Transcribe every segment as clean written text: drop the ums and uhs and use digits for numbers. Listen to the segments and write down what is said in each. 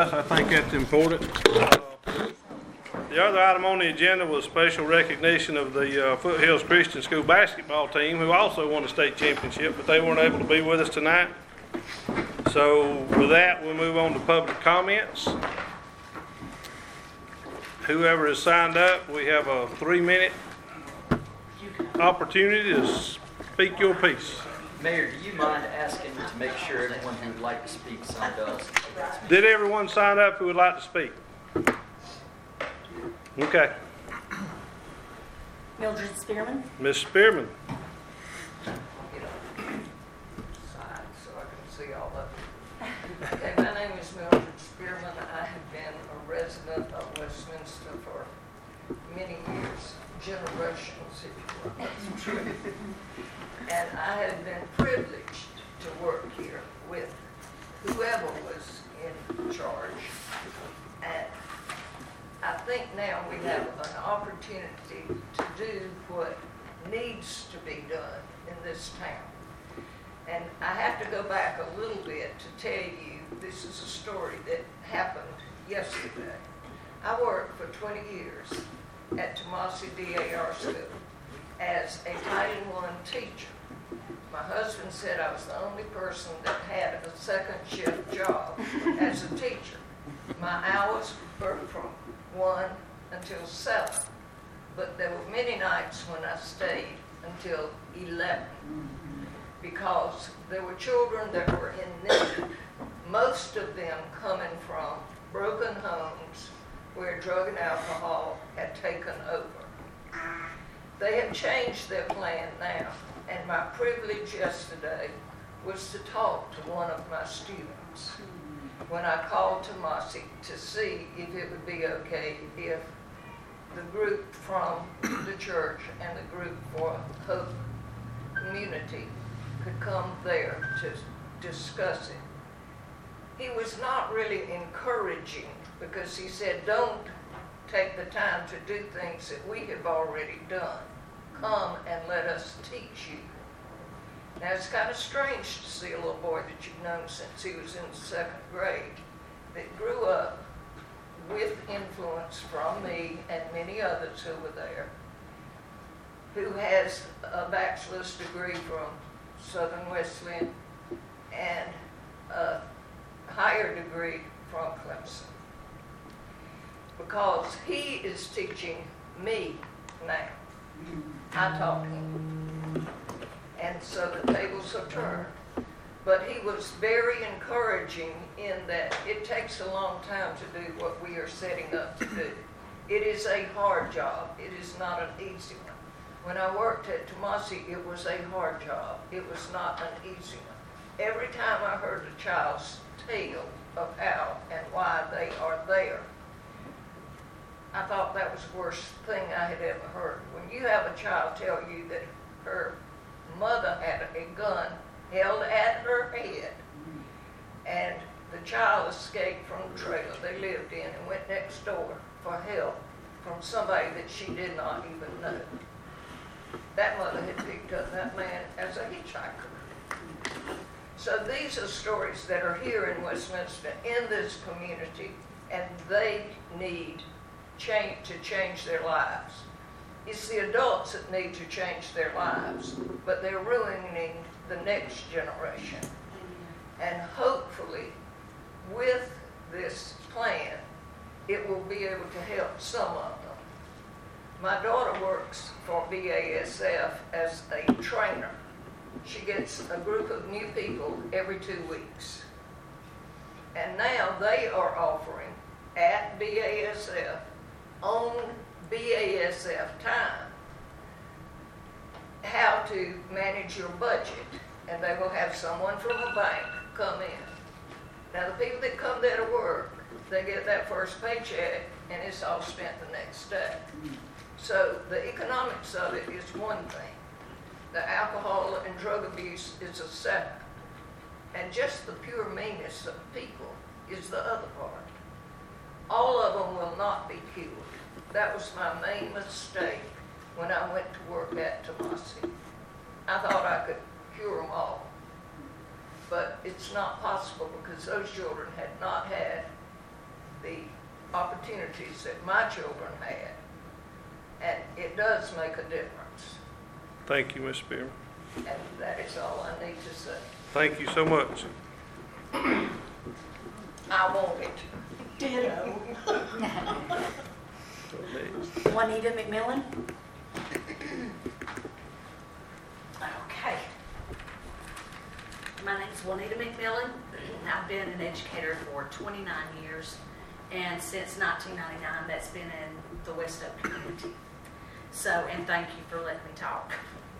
us. I think that's important. The other item on the agenda was special recognition of the Foothills Christian School basketball team, who also won the state championship, but they weren't able to be with us tonight. So with that, we'll move on to public comments. Whoever is signed up, we have a 3-minute opportunity to speak your piece. Mayor, do you mind asking to make sure everyone who would like to speak signed up? Did everyone sign up who would like to speak? Okay. Mildred Spearman. Ms. Spearman. Side so I can see all of it. Okay, my name is Mildred Spearman. I have been a resident of Westminster for many years, generations, if you will. And I have been privileged to work here with whoever was in charge. And I think now we have an opportunity to do what needs to be done in this town. And I have to go back a little bit to tell you, this is a story that happened yesterday. I worked for 20 years at Tomasi DAR School as a Title I teacher. My husband said I was the only person that had a second shift job as a teacher. My hours were from 1 until 7, but there were many nights when I stayed until 11 because there were children that were in need, most of them coming from broken homes where drug and alcohol had taken over. They have changed their plan now, and my privilege yesterday was to talk to one of my students when I called Tomasi to see if it would be okay if the group from the church and the group for Hope Community could come there to discuss it. He was not really encouraging because he said, don't take the time to do things that we have already done. Come and let us teach you. Now, it's kind of strange to see a little boy that you've known since he was in the 2nd grade that grew up with influence from me and many others who were there, who has a bachelor's degree from Southern Wesleyan and a higher degree from Clemson. Because he is teaching me now. I taught him. And so the tables are turned. But he was very encouraging in that it takes a long time to do what we are setting up to do. It is a hard job. It is not an easy one. When I worked at Tomasi, it was a hard job. It was not an easy one. Every time I heard a child's tale of how and why they are there, I thought that was the worst thing I had ever heard. When you have a child tell you that her mother had a gun held at her head and the child escaped from the trailer they lived in and went next door for help from somebody that she did not even know. That mother had picked up that man as a hitchhiker. So these are stories that are here in Westminster, in this community, and they need to change their lives. It's the adults that need to change their lives, but they're ruining the next generation. And hopefully, with this plan, it will be able to help some of them. My daughter works for BASF as a trainer. She gets a group of new people every 2 weeks. And now they are offering at BASF on BASF time how to manage your budget, and they will have someone from a bank come in. Now the people that come there to work, they get that first paycheck and it's all spent the next day. So the economics of it is one thing. The alcohol and drug abuse is a second. And just the pure meanness of people is the other part. All of them will not be cured. That was my main mistake when I went to work at Tomasi. I thought I could cure them all. But it's not possible because those children had not had opportunities that my children had. And it does make a difference. Thank you, Ms. Spearman. And that is all I need to say. Thank you so much. I want it. Ditto. Juanita McMillan? Okay. My name's Juanita McMillan. I've been an educator for 29 years, and since 1999, that's been in the West Oak community. So, and thank you for letting me talk.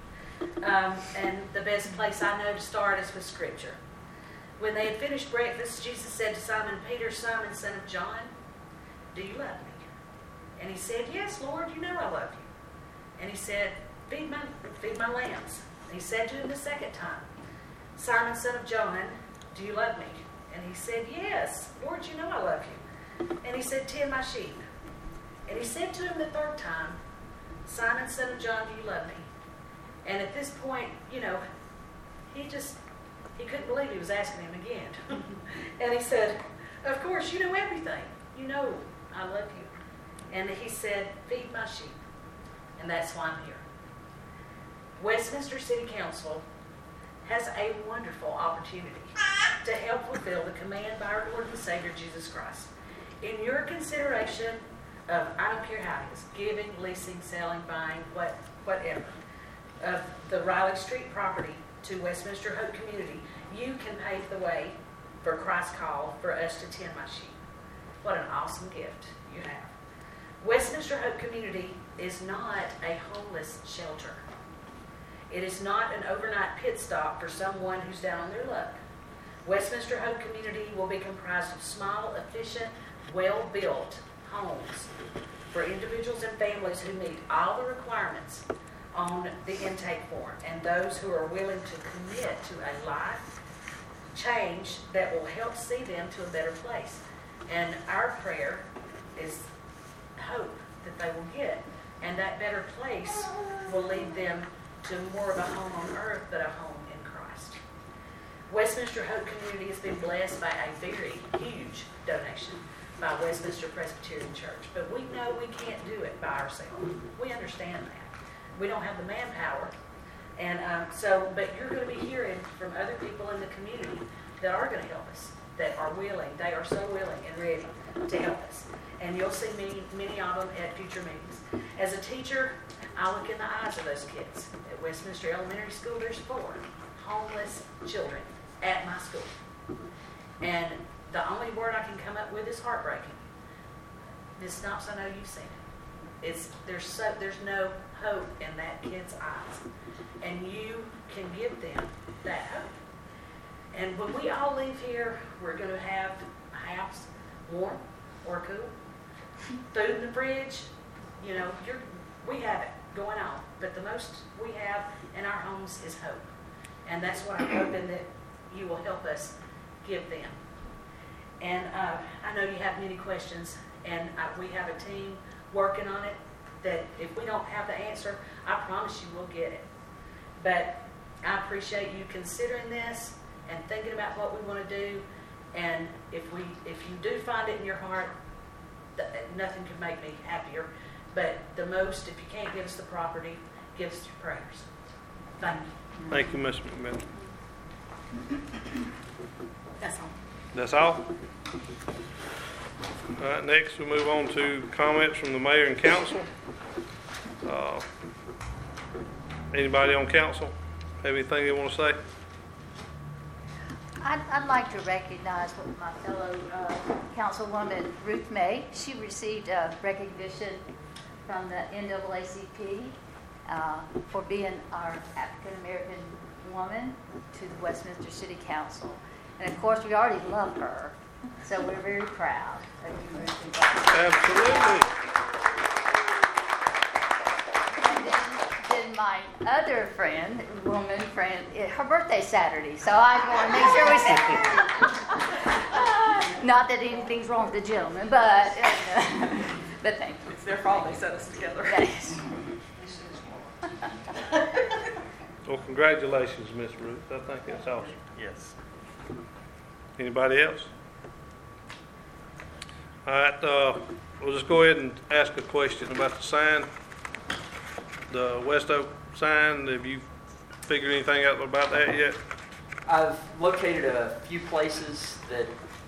And the best place I know to start is with Scripture. When they had finished breakfast, Jesus said to Simon Peter, Simon, son of John, do you love me? And he said, yes, Lord, you know I love you. And he said, feed my lambs. And he said to him the second time, Simon, son of John, do you love me? And he said, yes, Lord, you know I love you. And he said, tend my sheep. And he said to him the third time, Simon, son of John, do you love me? And at this point, you know, he couldn't believe he was asking him again. And he said, of course, you know everything. You know I love you. And he said, feed my sheep. And that's why I'm here. Westminster City Council has a wonderful opportunity to help fulfill the command by our Lord and Savior Jesus Christ. In your consideration of, I don't care how it is, giving, leasing, selling, buying, whatever, of the Riley Street property to Westminster Hope Community, you can pave the way for Christ's call for us to tend my sheep. What an awesome gift you have. Westminster Hope Community is not a homeless shelter. It is not an overnight pit stop for someone who's down on their luck. Westminster Hope Community will be comprised of small, efficient, well-built homes for individuals and families who meet all the requirements on the intake form, and those who are willing to commit to a life change that will help see them to a better place. And our prayer is hope that they will get, and that better place will lead them to more of a home on earth, but a home in Christ. Westminster Hope Community has been blessed by a very huge donation by Westminster Presbyterian Church, but we know we can't do it by ourselves. We understand that. We don't have the manpower, and but you're going to be hearing from other people in the community that are going to help us, that are willing. They are so willing and ready to help us, and you'll see many of them at future meetings. As a teacher, I look in the eyes of those kids. At Westminster Elementary School, there's 4 homeless children at my school, and the only word I can come up with is heartbreaking. This stops. I know you've seen it. There's no hope in that kid's eyes, and you can give them that hope. And when we all leave here, we're going to have a house, warm or cool, food in the fridge. You know, we have it going on, but the most we have in our homes is hope, and that's what I'm hoping that you will help us give them. And I know you have many questions, and we have a team working on it, that if we don't have the answer, I promise you we'll get it. But I appreciate you considering this and thinking about what we want to do. And if you do find it in your heart, nothing could make me happier. But the most, if you can't give us the property, give us your prayers. Thank you. Thank you, Ms. McMillan. That's all. That's all? All right, next we move on to comments from the mayor and council. Anybody on council have anything they want to say? I'd like to recognize my fellow Councilwoman Ruth May. She received a recognition from the NAACP for being our African American woman to the Westminster City Council. And of course, we already love her, so we're very proud of you, Ruth. Absolutely. Then my other woman friend, her birthday's Saturday, so I want to make sure we say, not that anything's wrong with the gentleman, but thank you. It's their fault they set us together. Yes. Well, congratulations, Miss Ruth. I think that's awesome. Yes. Anybody else? All right, we'll just go ahead and ask a question about the sign. The West Oak sign, have you figured anything out about that yet? I've located a few places that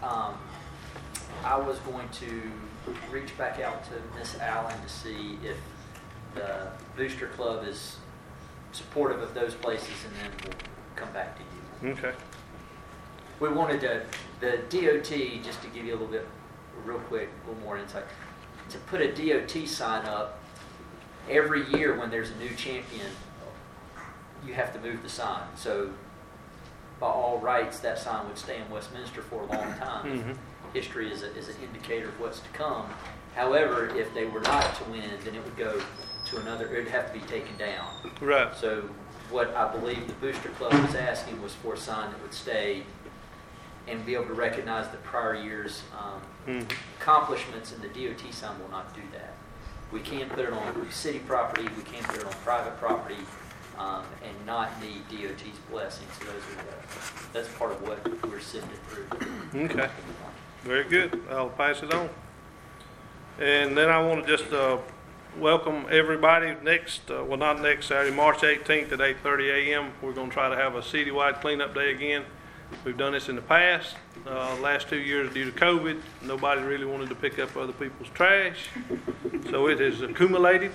I was going to reach back out to Miss Allen to see if the Booster Club is supportive of those places, and then we'll come back to you. Okay. We wanted the DOT, just to give you a little bit, real quick, a little more insight, to put a DOT sign up every year when there's a new champion, you have to move the sign. So by all rights, that sign would stay in Westminster for a long time. Mm-hmm. History is an indicator of what's to come. However, if they were not to win, then it would go to another, it would have to be taken down. Right. So what I believe the Booster Club was asking was for a sign that would stay and be able to recognize the prior year's accomplishments, and the DOT sign will not do that. We can put it on city property, we can put it on private property, and not need DOT's blessing. So that's part of what we're sifting through. Okay. Very good. I'll pass it on. And then I want to just welcome everybody next, not next Saturday, March 18th at 8:30 a.m. We're going to try to have a citywide cleanup day again. We've done this in the past. Last 2 years due to COVID, nobody really wanted to pick up other people's trash. So it has accumulated.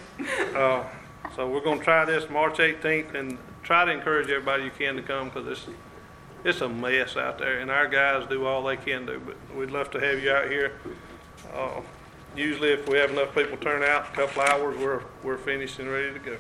So we're going to try this March 18th and try to encourage everybody you can to come, because it's a mess out there, and our guys do all they can do, but we'd love to have you out here. Usually if we have enough people turn out, a couple hours, we're finished and ready to go.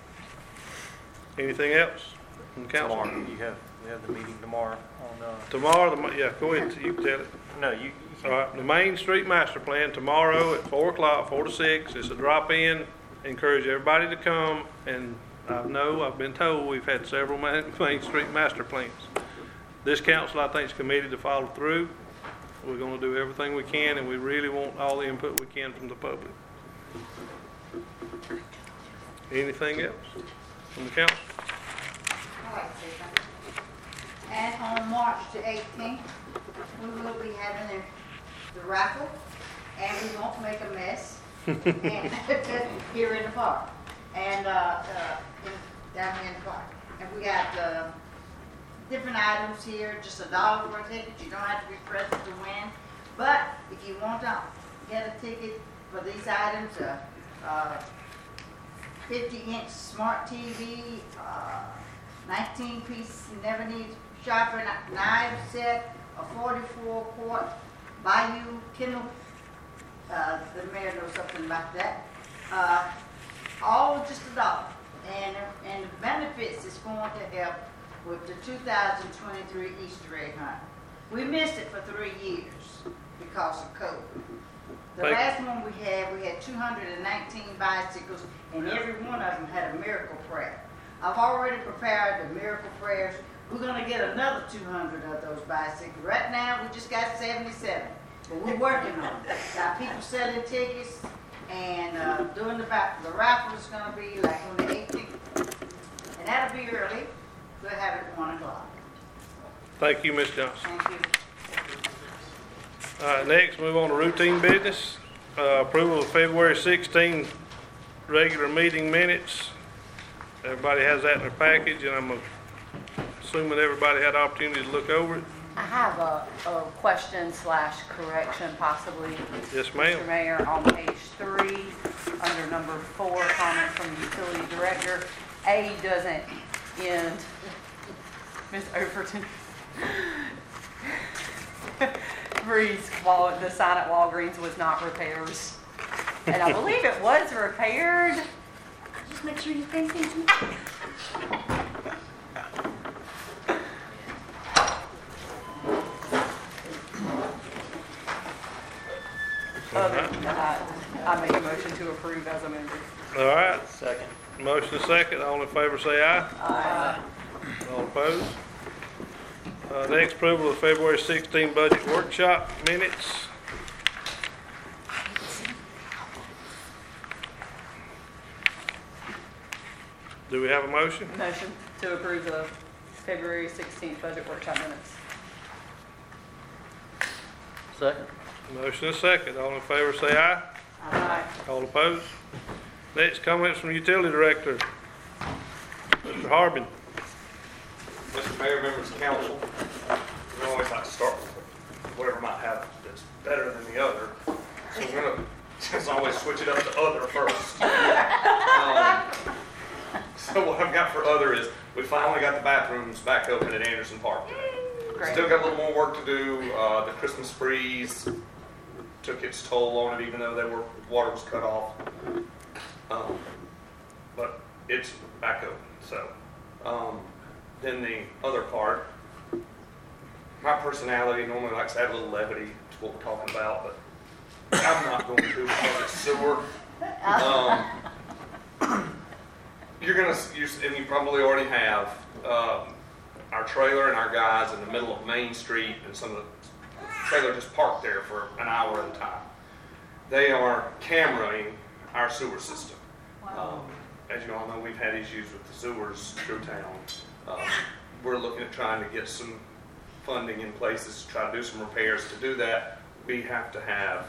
Anything else from the council? Tomorrow, we have the meeting tomorrow on, Tomorrow, yeah, go ahead, you can tell it. no, you All right, the Main Street Master Plan tomorrow at 4 o'clock, 4 to 6. It's a drop-in. Encourage everybody to come, and I've been told we've had several Main Street Master Plans. This council, I think, is committed to follow through. We're going to do everything we can, and we really want all the input we can from the public. Anything else from the council? I'd like to say something. And on March the 18th, we will be having the raffle, and we won't make a mess and here in the park, and down here in the park. And we got different items here, just $1 for a ticket. You don't have to be present to win. But if you want to get a ticket for these items, 50-inch smart TV, 19-piece never need sharper knife set, a 44-quart Bayou Kindle. The mayor knows something about that. All just $1. And the benefits is going to help with the 2023 Easter egg hunt. We missed it for 3 years because of COVID. The last one we had 219 bicycles, and every one of them had a miracle prayer. I've already prepared the miracle prayers. We're going to get another 200 of those bicycles. Right now, we just got 77, but we're working on it. Got people selling tickets, and doing the raffle is going to be like on the 18th, and that'll be early. We'll have it at 1 o'clock. Thank you, Ms. Johnson. Thank you. All right, next, move on to routine business. Approval of February 16 regular meeting minutes. Everybody has that in their package, and I'm assuming everybody had the opportunity to look over it. I have a question/correction possibly. Yes, ma'am. Mr. Mayor, on page 3, under number 4, comment from the utility director, A doesn't end. Ms. Overton reads, the sign at Walgreens was not repairs. And I believe it was repaired. Just make sure you pay attention. Other than that, I make a motion to approve as amended. All right, second. motion is second. All in favor say aye. Aye. All opposed? Next, approval of February 16 budget workshop minutes. Do we have a motion? Motion to approve the February 16th budget workshop minutes. Second. Motion is second. All in favor say aye. Aye. All opposed? Next, comments from utility director. Mr. Harbin. Mr. Mayor, members of council, we always like to start with whatever might have that's better than the other. So we're gonna, as always, switch it up to other first. So what I've got for other is, we finally got the bathrooms back open at Anderson Park today. Great. Still got a little more work to do. The Christmas freeze took its toll on it, even though water was cut off. But it's back open. So then the other part, my personality normally likes to add a little levity to what we're talking about, but I'm not going to because it's sewer. And you probably already have, our trailer and our guys in the middle of Main Street, and some of the trailer just parked there for an hour at a time. They are cameraing our sewer system. As you all know, we've had issues with the sewers through town. We're looking at trying to get some funding in places to try to do some repairs. To do that, we have to have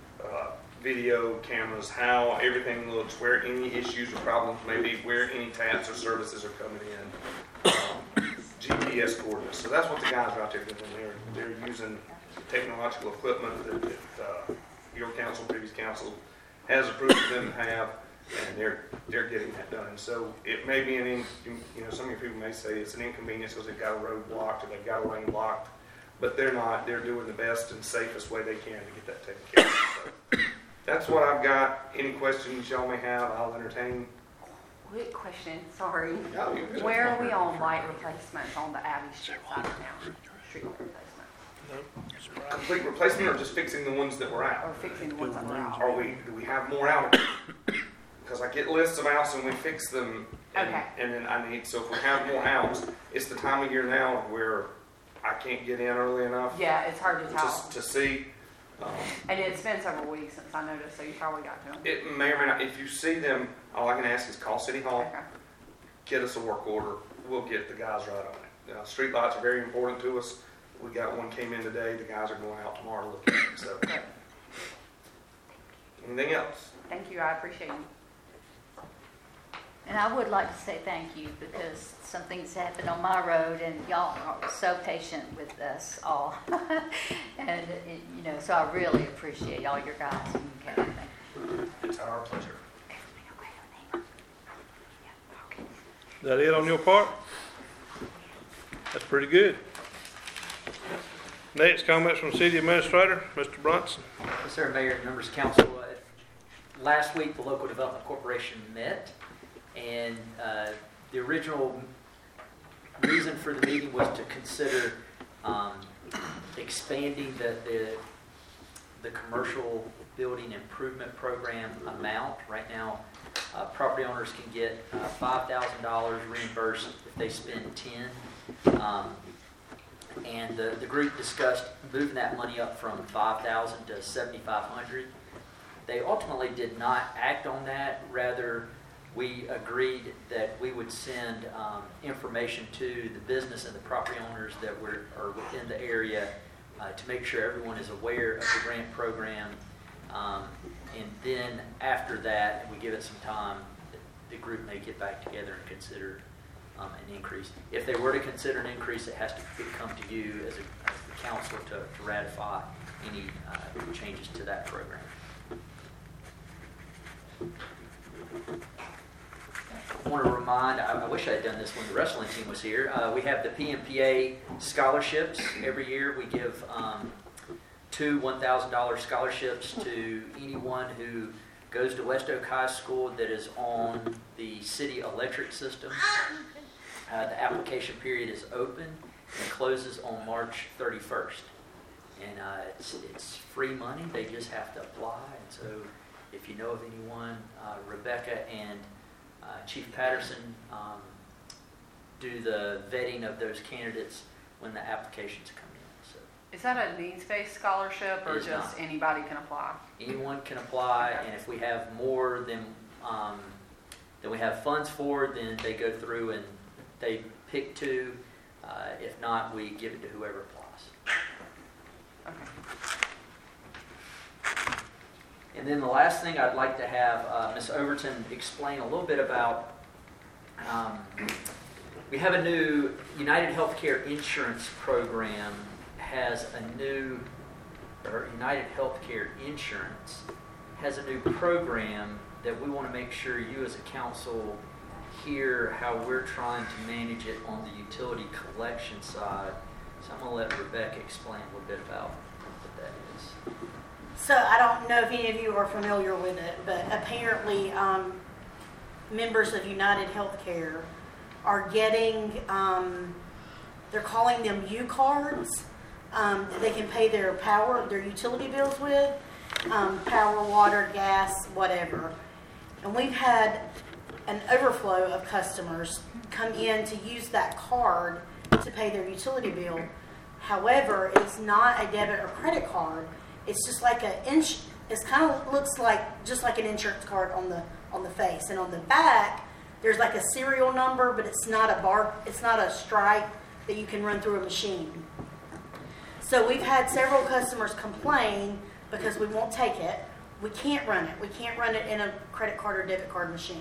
video cameras, how everything looks, where any issues or problems may be, where any taps or services are coming in, GPS coordinates. So that's what the guys are out there doing. They're using technological equipment that your council, previous council, has approved for them to have, and they're getting that done. And so it may be some of your people may say it's an inconvenience because they've got a road blocked or they've got a lane blocked, but they're not. They're doing the best and safest way they can to get that taken care of. So that's what I've got. Any questions y'all may have, I'll entertain. Quick question, sorry. No, you're good. Where are we on light replacements on the Abbey Street side of town? Street light replacement? Complete replacement or just fixing the ones that were out? Or fixing the ones that were out? Do we have more out? Because I get lists of outs and we fix them. Okay. And then so if we have more outs, it's the time of year now where I can't get in early enough. Yeah, it's hard to tell. To see. And it's been several weeks since I noticed, so you probably got to them. It may or may not. If you see them, all I can ask is call City Hall, Okay. get us a work order. We'll get the guys right on it. Street lights are very important to us. We got one came in today. The guys are going out tomorrow to look at it. So, Great. anything else? Thank you, I appreciate you. And I would like to say thank you because something's happened on my road and y'all are so patient with us all. And, so I really appreciate all your guys and everything. It's our pleasure. Is that it on your part? That's pretty good. Next, comments from city administrator, Mr. Brunson. Yes, sir, Mayor, members of council. Last week, the Local Development Corporation met, and the original reason for the meeting was to consider expanding the commercial building improvement program amount. Right now, property owners can get $5,000 reimbursed if they spend $10,000. And the group discussed moving that money up from $5,000 to $7,500. They ultimately did not act on that. Rather, we agreed that we would send information to the business and the property owners that are within the area to make sure everyone is aware of the grant program. And then after that, we give it some time, the group may get back together and consider an increase. If they were to consider an increase, it has to come to you as the council to ratify any changes to that program. I want to remind, I wish I had done this when the wrestling team was here. We have the PMPA scholarships. Every year we give 2 $1,000 scholarships to anyone who goes to West Oak High School that is on the city electric system. The application period is open and closes on March 31st. And it's free money. They just have to apply. And so if you know of anyone, Rebecca and Chief Patterson do the vetting of those candidates when the applications come in. So Is that a needs-based scholarship or It is just not. anybody can apply? anyone can apply, and if we have more than we have funds for, then they go through and they pick 2. If not, we give it to whoever applies. Okay. And then the last thing I'd like to have Ms. Overton explain a little bit about, we have a new United Healthcare Insurance program has a new, or United Healthcare Insurance has a new program that we want to make sure you as a council hear how we're trying to manage it on the utility collection side. So I'm going to let Rebecca explain a little bit about what that is. So I don't know if any of you are familiar with it, but apparently members of United Healthcare are getting, they're calling them U-cards that they can pay their utility bills with, power, water, gas, whatever. And we've had an overflow of customers come in to use that card to pay their utility bill. However, it's not a debit or credit card. It's just like it kind of looks like just like an insurance card on the face, and on the back there's like a serial number, but it's not a stripe that you can run through a machine. So we've had several customers complain because we won't take it. We can't run it. We can't run it in a credit card or debit card machine.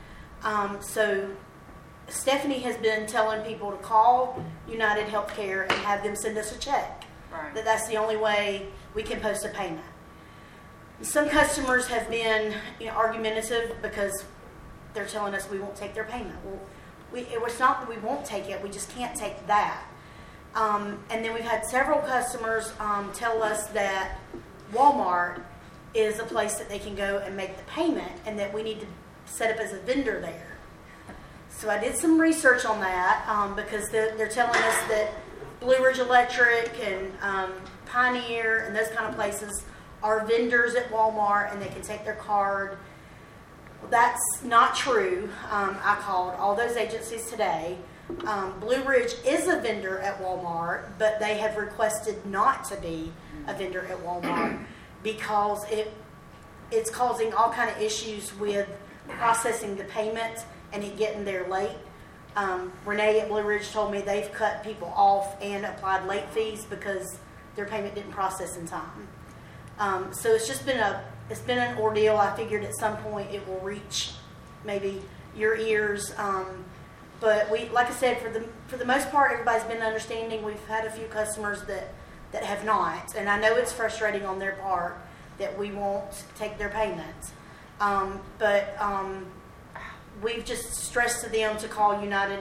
So Stephanie has been telling people to call United Healthcare and have them send us a check. Right. That's the only way we can post a payment. Some customers have been argumentative because they're telling us we won't take their payment. Well, it's not that we won't take it, we just can't take that. And then we've had several customers tell us that Walmart is a place that they can go and make the payment, and that we need to set up as a vendor there. So I did some research on that because they're telling us that Blue Ridge Electric and Pioneer and those kind of places are vendors at Walmart and they can take their card. Well, that's not true. I called all those agencies today. Blue Ridge is a vendor at Walmart, but they have requested not to be a vendor at Walmart because it's causing all kind of issues with processing the payment and it getting there late. Renee at Blue Ridge told me they've cut people off and applied late fees because their payment didn't process in time. So it's just been an ordeal. I figured at some point it will reach maybe your ears. But like I said, for the most part, everybody's been understanding. We've had a few customers that have not, and I know it's frustrating on their part that we won't take their payments. But we've just stressed to them to call United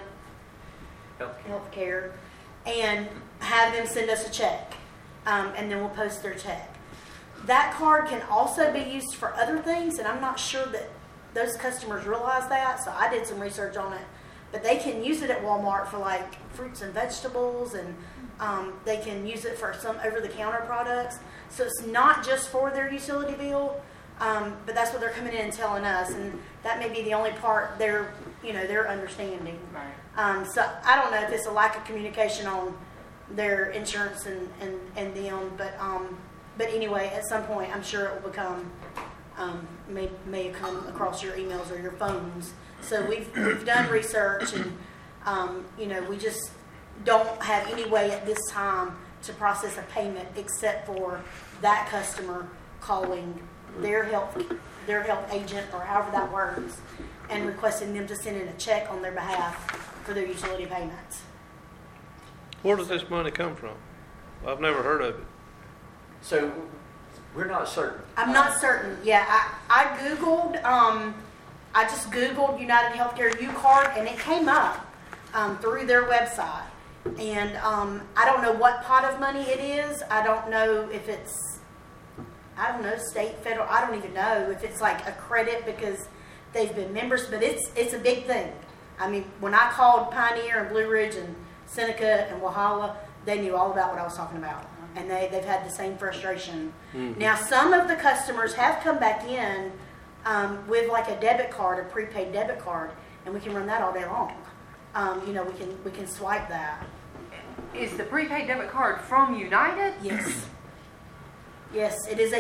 Healthcare and have them send us a check, and then we'll post their check. That card can also be used for other things, and I'm not sure that those customers realize that, so I did some research on it. But they can use it at Walmart for like fruits and vegetables, and they can use it for some over-the-counter products. So it's not just for their utility bill, but that's what they're coming in and telling us, and that may be the only part they're understanding. Right. So I don't know if it's a lack of communication on their insurance and them, but anyway, at some point I'm sure it will become may come across your emails or your phones. So we've done research, and we just don't have any way at this time to process a payment except for that customer calling their health agent, or however that works, and requesting them to send in a check on their behalf for their utility payments. Where does this money come from? I've never heard of it. So we're not certain. I'm not certain. Yeah, I Googled, I just Googled United Healthcare U-Card, and it came up through their website. And I don't know what pot of money it is. I don't know if it's, state, federal. I don't even know if it's like a credit because they've been members, but it's a big thing. I mean, when I called Pioneer and Blue Ridge and Seneca and Walhalla, they knew all about what I was talking about. And they've had the same frustration. Mm-hmm. Now, some of the customers have come back in with like a debit card, a prepaid debit card, and we can run that all day long. We can swipe that. Is the prepaid debit card from United? Yes. Yes, it is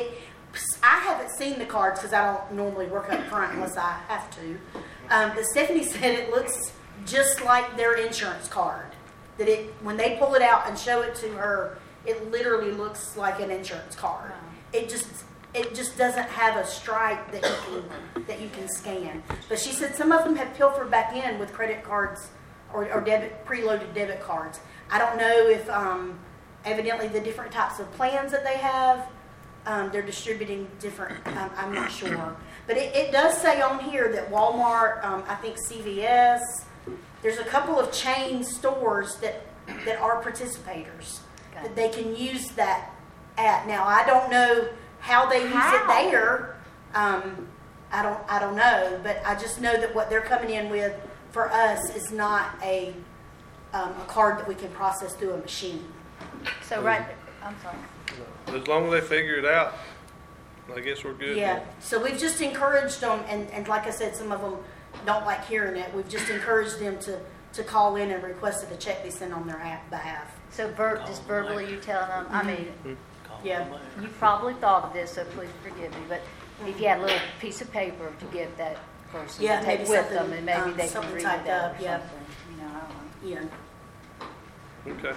I haven't seen the cards because I don't normally work up front unless I have to. But Stephanie said it looks just like their insurance card. That when they pull it out and show it to her, it literally looks like an insurance card. It just it just doesn't have a stripe that you can scan. But she said some of them have pilfered back in with credit cards or preloaded debit cards. I don't know if evidently the different types of plans that they have, they're distributing different. I'm not sure, but it does say on here that Walmart, I think CVS, there's a couple of chain stores that are participators that they can use that at. Now I don't know how they use it there. I don't know, but I just know that what they're coming in with for us is not a card that we can process through a machine. So I'm sorry. As long as they figure it out, I guess we're good. Yeah. So we've just encouraged them, and like I said, some of them don't like hearing it. We've just encouraged them to call in and request that a check be sent on their behalf. So just verbally you telling them, I mean, Yeah. you probably thought of this, so please forgive me, but if you had a little piece of paper to give that person Yeah, to take maybe with something, them, and maybe they can something read typed it out up, or yeah. something. You know, I don't know. Yeah. Okay.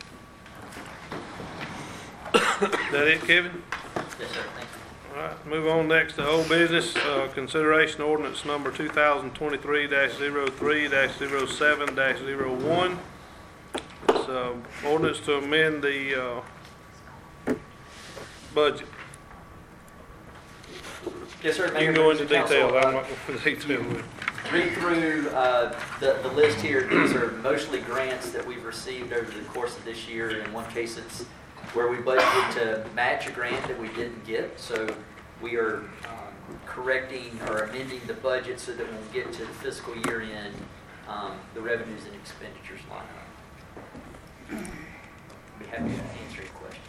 Is that it, Kevin? Yes, sir, thank you. All right, move on next to old business, consideration ordinance number 2023-03-07-01. It's ordinance to amend the budget. Yes, sir. You Mayor, can go into members of detail, council, I'm not going into detail with it. read through the list here. These are mostly grants that we've received over the course of this year. In one case, it's where we budgeted to match a grant that we didn't get. So we are correcting or amending the budget so that when we get to the fiscal year end, the revenues and expenditures line up. Be happy to answer your questions.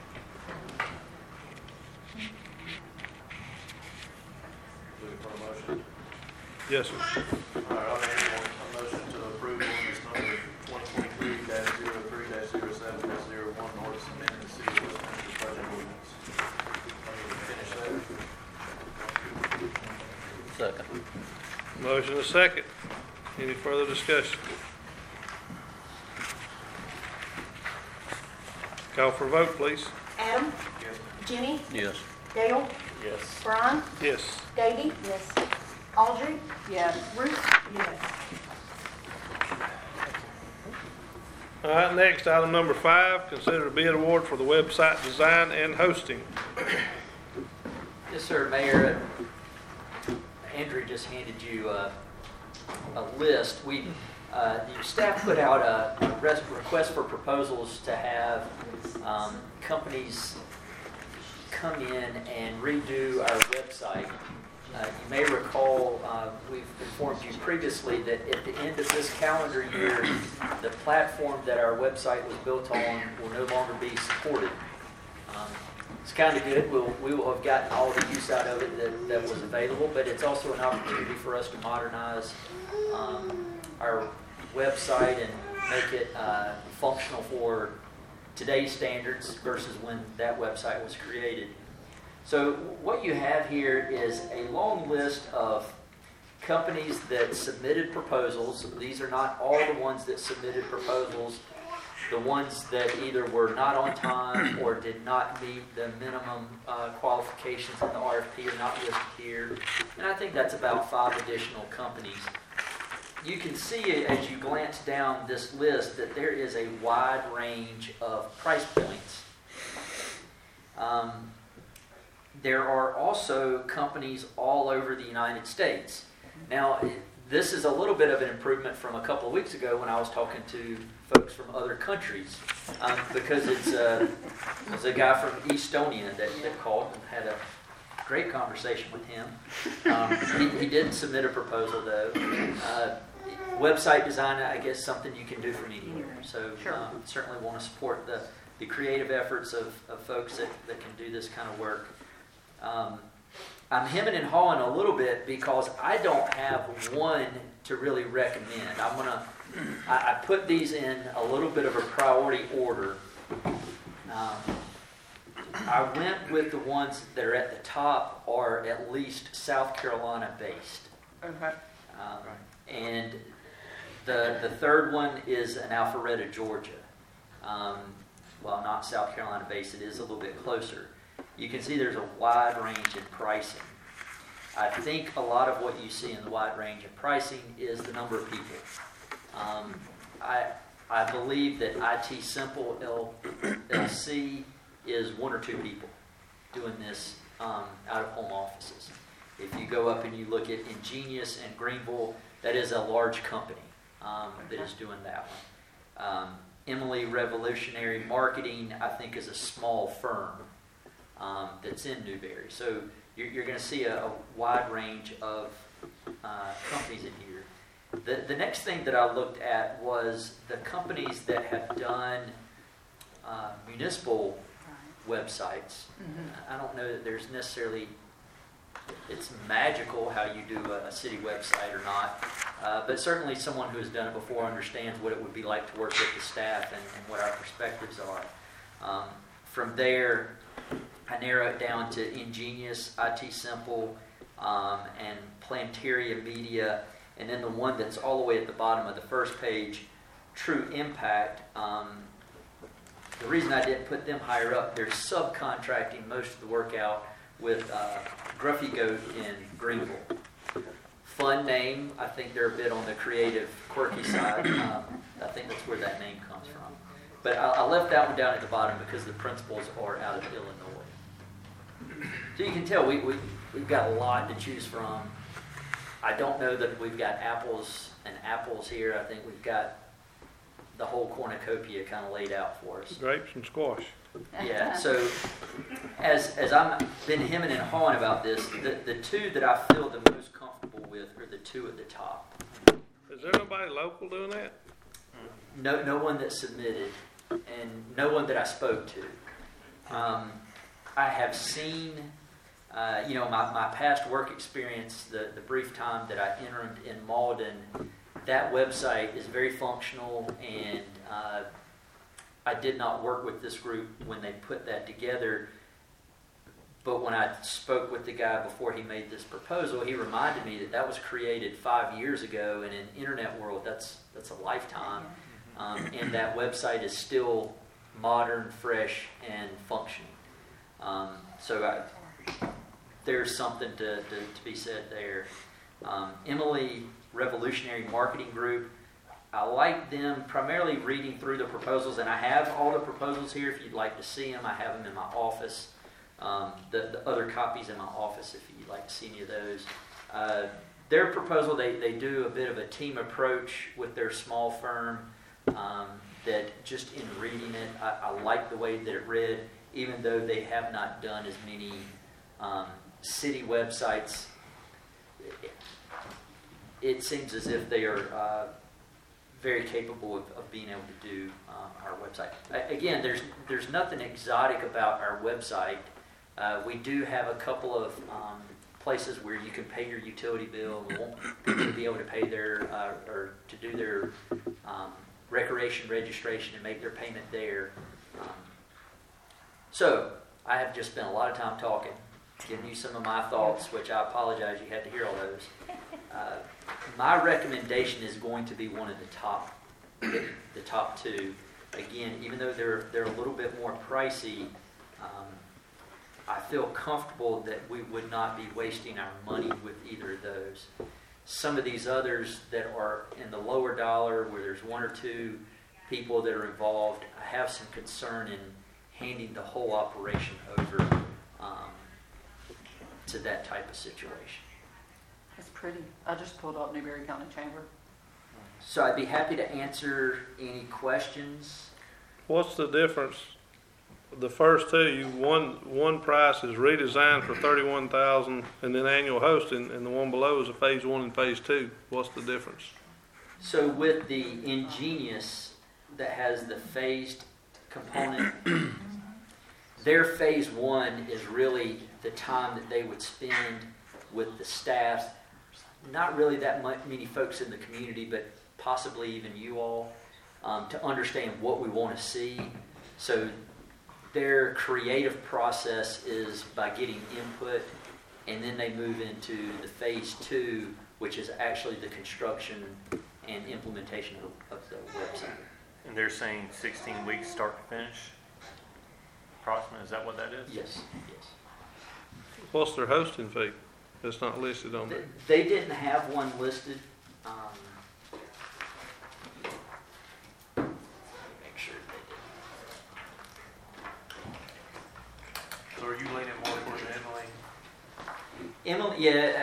Looking for a motion? Yes, sir. All right, I'll make a motion to approve ordinance number 2023-03-07-01, ordinance amending the city of Westminster budget ordinance. I need to finish that. Second. Motion is second. Any further discussion? Call for a vote, please. Adam? Yes. Jenny? Yes. Dale? Yes. Brian? Yes. Davey? Yes. Audrey? Yes. Ruth? Yes. All right, next, item number 5, consider a bid award for the website design and hosting. Yes, sir, Mayor. Andrew just handed you a list. Your staff put out a request for proposals to have companies come in and redo our website. You may recall, we've informed you previously that at the end of this calendar year, the platform that our website was built on will no longer be supported. It's kind of good. We will have gotten all the use out of it that was available, but it's also an opportunity for us to modernize our website and make it functional for today's standards versus when that website was created. So what you have here is a long list of companies that submitted proposals. These are not all the ones that submitted proposals. The ones that either were not on time or did not meet the minimum qualifications in the RFP are not listed here. And I think that's about 5 additional companies. You can see as you glance down this list that there is a wide range of price points. There are also companies all over the United States. Now, this is a little bit of an improvement from a couple of weeks ago when I was talking to folks from other countries, because it's a guy from Estonia that called and had a great conversation with him. He didn't submit a proposal, though. Website design, I guess, something you can do from anywhere. So certainly want to support the creative efforts of folks that can do this kind of work. I'm hemming and hawing a little bit because I don't have one to really recommend. I put these in a little bit of a priority order. I went with the ones that are at the top or at least South Carolina based. Okay. And the third one is in Alpharetta, Georgia. Well, not South Carolina based, it is a little bit closer. you can see there's a wide range in pricing. I think a lot of what you see in the wide range in pricing is the number of people. I believe that IT Simple LLC is 1 or 2 people doing this out of home offices. If you go up and you look at Ingenious and Greenville, that is a large company that is doing that one. Emily Revolutionary Marketing, I think, is a small firm that's in Newberry. So you're going to see a wide range of companies in here. The next thing that I looked at was the companies that have done municipal websites. I don't know that there's necessarily, it's magical how you do a city website or not, but certainly someone who has done it before understands what it would be like to work with the staff and what our perspectives are. From there, I narrow it down to Ingenious, IT Simple, and Plantaria Media, and then the one that's all the way at the bottom of the first page, True Impact. The reason I didn't put them higher up, they're subcontracting most of the work out with Gruffy Goat in Greenville. Fun name. I think they're a bit on the creative, quirky side. I think that's where that name comes from. But I left that one down at the bottom because the principals are out of Illinois. So you can tell we've got a lot to choose from. I don't know that we've got apples and apples here. I think we've got the whole cornucopia kind of laid out for us. Grapes and squash. Yeah, so as I've been hemming and hawing about this, the 2 that I feel the most comfortable with are the 2 at the top. Is there nobody local doing that? No one that submitted, and no one that I spoke to. I have seen, my past work experience, the brief time that I interned in Malden, that website is very functional, and I did not work with this group when they put that together. But when I spoke with the guy before he made this proposal, he reminded me that was created 5 years ago, and in the internet world, that's a lifetime. And that website is still modern, fresh, and functioning. So there's something to be said there. Emily Revolutionary Marketing Group, I like them primarily reading through the proposals, and I have all the proposals here if you'd like to see them. I have them in my office. The other copies in my office if you'd like to see any of those. Their proposal, they do a bit of a team approach with their small firm that just in reading it, I like the way that it read, even though they have not done as many city websites. It seems as if they are very capable of being able to do our website. Again, there's nothing exotic about our website. We do have a couple of places where you can pay your utility bill. We want people to be able to pay their or to do their recreation registration and make their payment there. So I have just spent a lot of time talking, giving you some of my thoughts, which I apologize you had to hear all those. My recommendation is going to be one of the top 2. Again, even though they're a little bit more pricey, I feel comfortable that we would not be wasting our money with either of those. Some of these others that are in the lower dollar, where there's 1 or 2 people that are involved, I have some concern in handing the whole operation over to that type of situation. It's pretty. I just pulled up Newberry County Chamber. So I'd be happy to answer any questions. What's the difference? The first 2, one price is redesigned for $31,000, and then annual hosting, and the one below is a phase 1 and phase 2. What's the difference? So with the Ingenious that has the phased component, their phase 1 is really the time that they would spend with the staff. Not really that many folks in the community, but possibly even you all, to understand what we want to see. So their creative process is by getting input, and then they move into the phase 2, which is actually the construction and implementation of the website. And they're saying 16 weeks start to finish? approximately, is that what that is? Yes, yes. What's their hosting fee? It's not listed on there. They didn't have one listed. Make sure they So are you leaning more towards Emily? did. Emily, yeah,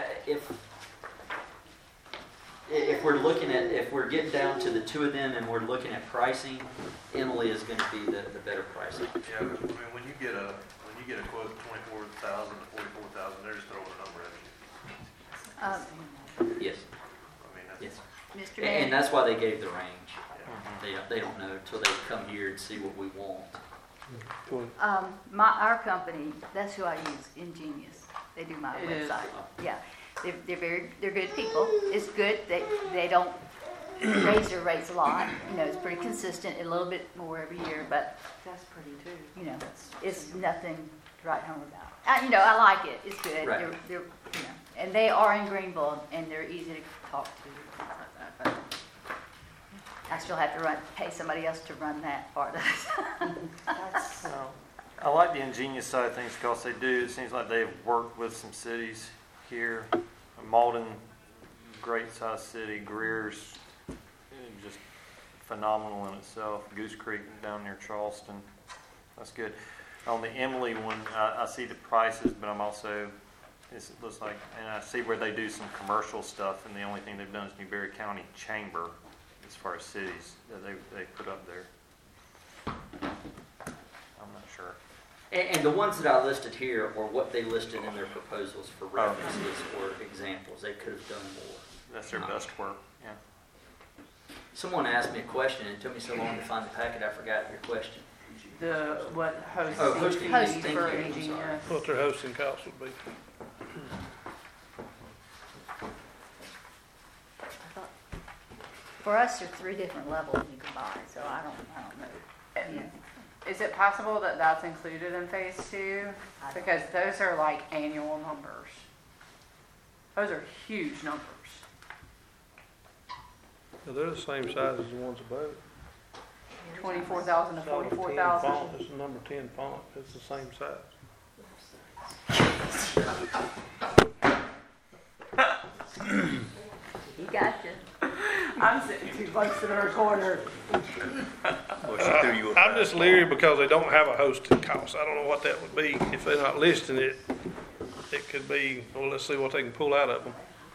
if we're looking at, if we're getting down to the two of them and we're looking at pricing, Emily is going to be the better pricing. Yeah, I mean, when you get a quote of 24,000 to 44,000, they're just throwing a number at you. Yes, I mean, that's, yes. Mr. And Mayor, that's why they gave the range. They don't know until they come here and see what we want. our company, that's who I use, Ingenious. They do my It is. website. Yeah, they're good people. It's good. They don't raise their rates a lot. You know, it's pretty consistent, a little bit more every year, but That's pretty too. you know, it's nothing to write home about. You know, I like it. It's good. Right. They're you know, and they are in Greenville, and they're easy to talk to. But I still have to pay somebody else to run that part of it. I like the ingenious side of things because they do, it seems like they've worked with some cities here. Malden, great sized city. Greer's just phenomenal in itself. Goose Creek down near Charleston, that's good. On the Emily one, I see the prices, but I'm also, it looks like, and I see where they do some commercial stuff, and the only thing they've done is Newberry County Chamber as far as cities that they put up there. I'm not sure. And the ones that I listed here are what they listed in their proposals for references or examples. They could have done more. That's their best work, yeah. Someone asked me a question, and it took me so long to find the packet, I forgot your question. What hosting Oh, hosting fees fees, thank for you, I'm Ingenious. sorry. What their hosting costs would be. For us, there's 3 different levels you can buy, so I don't know. And is it possible that that's included in phase 2? Because those are like annual numbers. Those are huge numbers. Yeah, they're the same size as the ones above. 24,000 to It's all a 10 44,000. font. It's a number 10 font. It's the same size. He got you. I'm sitting too close to the recorder. I'm just leery because they don't have a hosting cost. I don't know what that would be. If they're not listing it, it could be, well, let's see what they can pull out of them.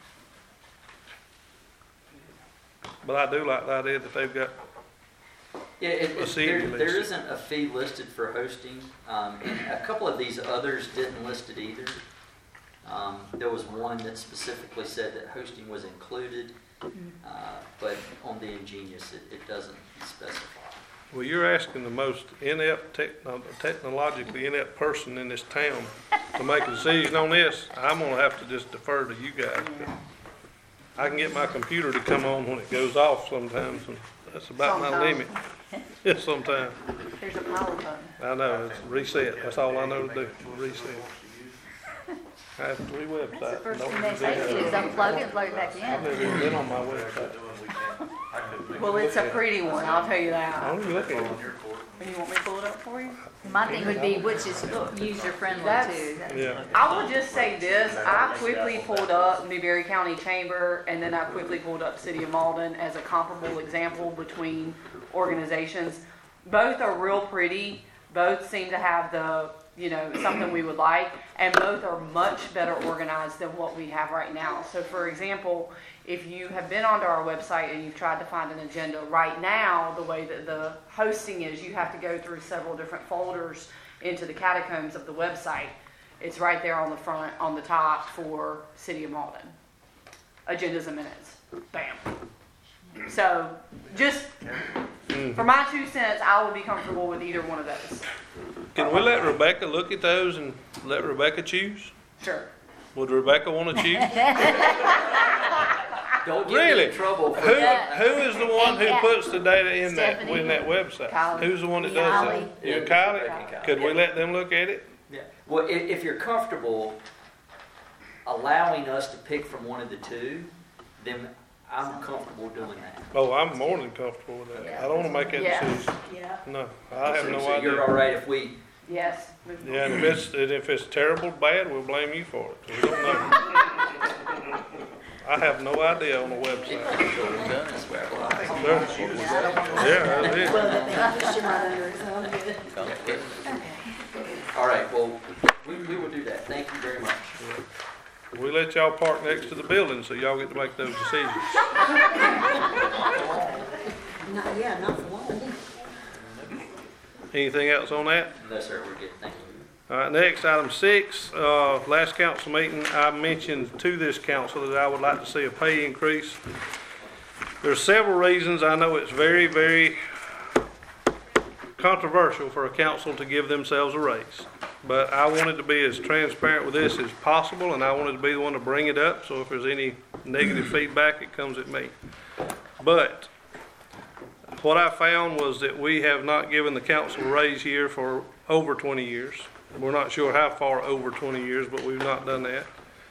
But I do like the idea that they've got, Yeah, city there listed. isn't a fee listed for hosting. And a couple of these others didn't list it either. There was one that specifically said that hosting was included, but on the Ingenious, it doesn't specify. well, you're asking the most inept, technologically inept person in this town to make a decision on this. I'm gonna have to just defer to you guys. I can get my computer to come on when it goes off sometimes, and that's about my Sometimes. limit. Yeah, sometimes. There's a power button. I know, it's reset. That's all I know to do, reset. I have 3 websites. That's the first Don't thing they do say to that. you is unplug it and plug it back I've never in. even been on my website. Well, it's a pretty one, I'll tell you I that. don't even look at it. And you want me to pull it up for you? My thing would be which is user-friendly That's- too. Yeah. I will just say this, I quickly pulled up Newberry County Chamber, and then I quickly pulled up City of Malden as a comparable example between organizations. Both are real pretty, both seem to have the, something we would like, and both are much better organized than what we have right now. So for example, if you have been onto our website and you've tried to find an agenda, right now, the way that the hosting is, you have to go through several different folders into the catacombs of the website. It's right there on the front, on the top for City of Malden. Agendas and minutes. Bam. So, just for my 2 cents, I would be comfortable with either one of those. Can we let Rebecca look at those and let Rebecca choose? Sure. Would Rebecca want to choose? Don't get me Really? in trouble for Who that. is the one who puts the data in Stephanie. that website? Kylie. Who's the one that Yeah, does Kylie. that? You and Yeah, Kylie? Rebecca and Kylie. Could we Yeah. let them look at it? Yeah. Well, if you're comfortable allowing us to pick from one of the two, then I'm comfortable doing that. Oh, I'm more than comfortable with that. I don't want to make that Yeah. decision. Yeah. No, I have no So you're idea. all right if we Yes. Yeah, and if it's terrible bad, we'll blame you for it. We don't know. I have no idea on the website. Yeah, that's it. Well, they push him right under, so I'm good. All right, well, we will do that. Thank you very much. We let y'all park next to the building, so y'all get to make those decisions. Not for long. Anything else on that? No, sir, we're good. Thank you. All right, next, item 6, last council meeting, I mentioned to this council that I would like to see a pay increase. There's several reasons. I know it's very, very controversial for a council to give themselves a raise. But I wanted to be as transparent with this as possible, and I wanted to be the one to bring it up, so if there's any negative feedback, it comes at me. But what I found was that we have not given the council a raise here for over 20 years. We're not sure how far over 20 years, but we've not done that.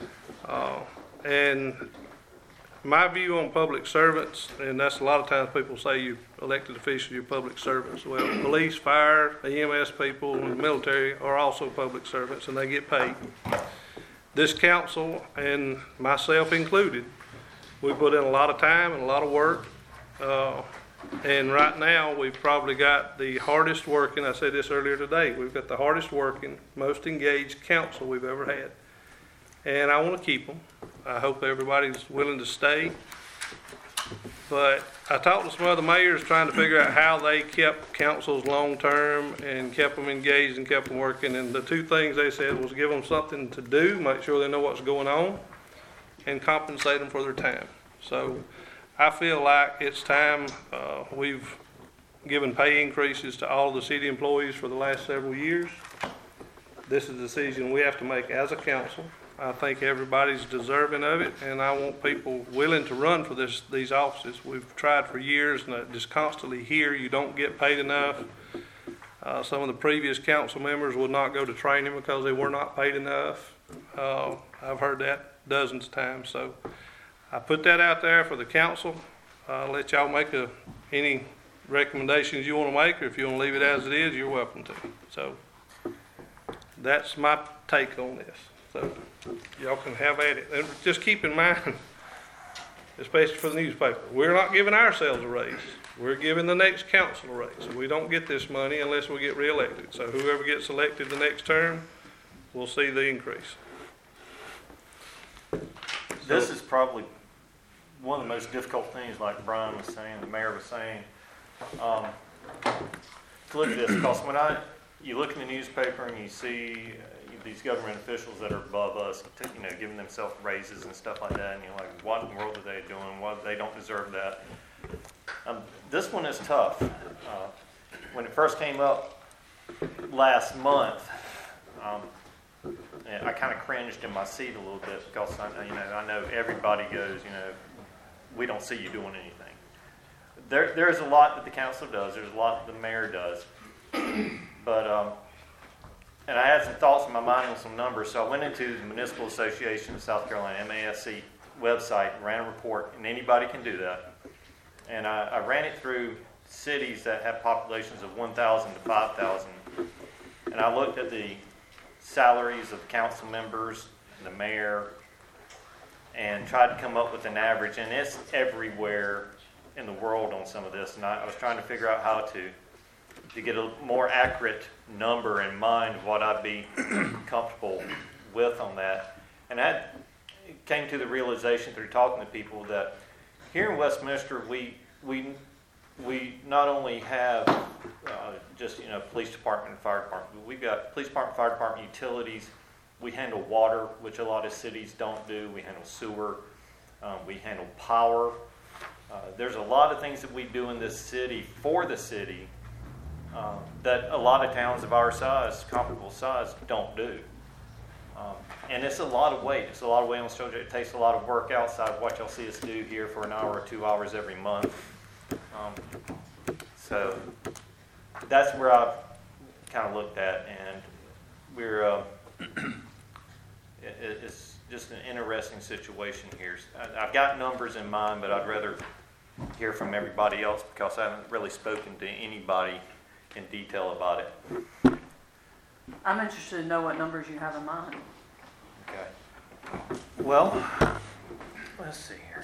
And my view on public servants, and that's a lot of times people say you elected officials, you're public servants. Well, police, fire, EMS people, and the military are also public servants, and they get paid. This council, and myself included, we put in a lot of time and a lot of work. And right now, we've probably got the hardest working, I said this earlier today, we've got the hardest working, most engaged council we've ever had. And I want to keep them. I hope everybody's willing to stay. But I talked to some other mayors trying to figure out how they kept councils long-term and kept them engaged and kept them working. And the two things they said was give them something to do, make sure they know what's going on, and compensate them for their time. So I feel like it's time. We've given pay increases to all the city employees for the last several years. This is a decision we have to make as a council. I think everybody's deserving of it, and I want people willing to run for these offices. We've tried for years, and I just constantly hear you don't get paid enough. Some of the previous council members would not go to training because they were not paid enough. I've heard that dozens of times. So I put that out there for the council. I'll let y'all make any recommendations you want to make, or if you want to leave it as it is, you're welcome to. So that's my take on this. So y'all can have at it. And just keep in mind, especially for the newspaper, we're not giving ourselves a raise. We're giving the next council a raise. We don't get this money unless we get reelected. So whoever gets elected the next term will see the increase. This is probably one of the most difficult things, like Brian was saying, the mayor was saying, to look at this. Because when you look in the newspaper and you see these government officials that are above us, giving themselves raises and stuff like that, and you're like, what in the world are they doing? What, they don't deserve that. This one is tough. When it first came up last month, I kind of cringed in my seat a little bit because I know everybody goes, we don't see you doing anything. There's a lot that the council does. There's a lot that the mayor does, but. And I had some thoughts in my mind on some numbers, so I went into the Municipal Association of South Carolina, MASC website, and ran a report, and anybody can do that. And I ran it through cities that have populations of 1,000 to 5,000. And I looked at the salaries of council members, the mayor, and tried to come up with an average. And it's everywhere in the world on some of this. And I was trying to figure out how to get a more accurate number in mind of what I'd be comfortable with on that. And I came to the realization through talking to people that here in Westminster, we not only have just police department and fire department, but we've got police department, fire department, utilities. We handle water, which a lot of cities don't do. We handle sewer. We handle power. There's a lot of things that we do in this city for the city that a lot of towns of our size, comparable size, don't do. And it's a lot of weight. It's a lot of weight on the shoulder. It takes a lot of work outside of what y'all see us do here for an hour or 2 hours every month. So that's where I've kind of looked at, and we're it's just an interesting situation here. I've got numbers in mind, but I'd rather hear from everybody else because I haven't really spoken to anybody in detail about it. I'm interested to know what numbers you have in mind. Okay. Well, let's see here.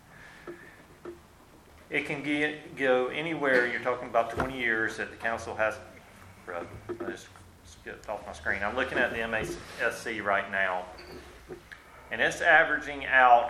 It can go anywhere. You're talking about 20 years that the council has. I just skipped off my screen. I'm looking at the MASC right now, and it's averaging out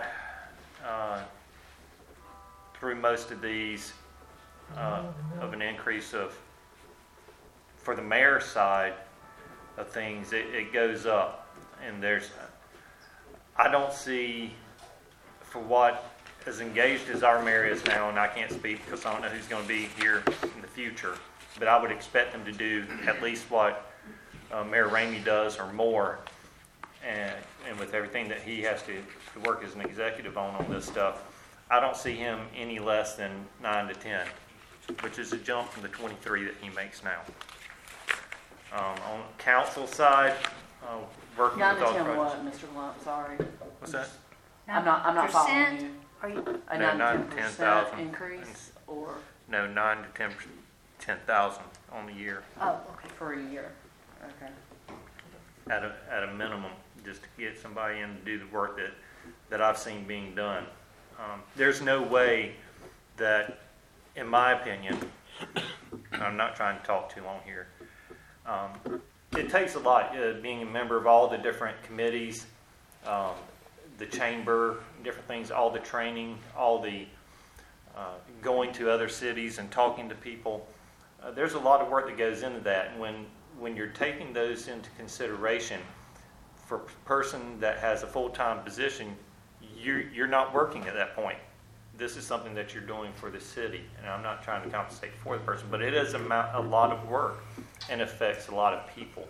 through most of these of an increase of, for the mayor's side of things, it goes up. And I don't see, for what as engaged as our mayor is now, and I can't speak because I don't know who's going to be here in the future, but I would expect them to do at least what Mayor Ramey does or more, and with everything that he has to work as an executive on this stuff. I don't see him any less than 9 to 10, which is a jump from the 23 that he makes now. On the council side, working 9 with to all 10 projects. what, Mr. Blunt? Sorry. What's that? I'm not following you. Are you? A No, 9 to 9 to 10% 10,000. increase or No, 9 to 10,000 on the year Oh, okay. for a year? Okay. at a minimum, just to get somebody in to do the work that I've seen being done. There's no way that, in my opinion, I'm not trying to talk too long here. It takes a lot, being a member of all the different committees, the chamber, different things, all the training, all the going to other cities and talking to people. There's a lot of work that goes into that. And when you're taking those into consideration, for a person that has a full-time position, you're not working at that point. This is something that you're doing for the city, and I'm not trying to compensate for the person, but it is a lot of work and affects a lot of people.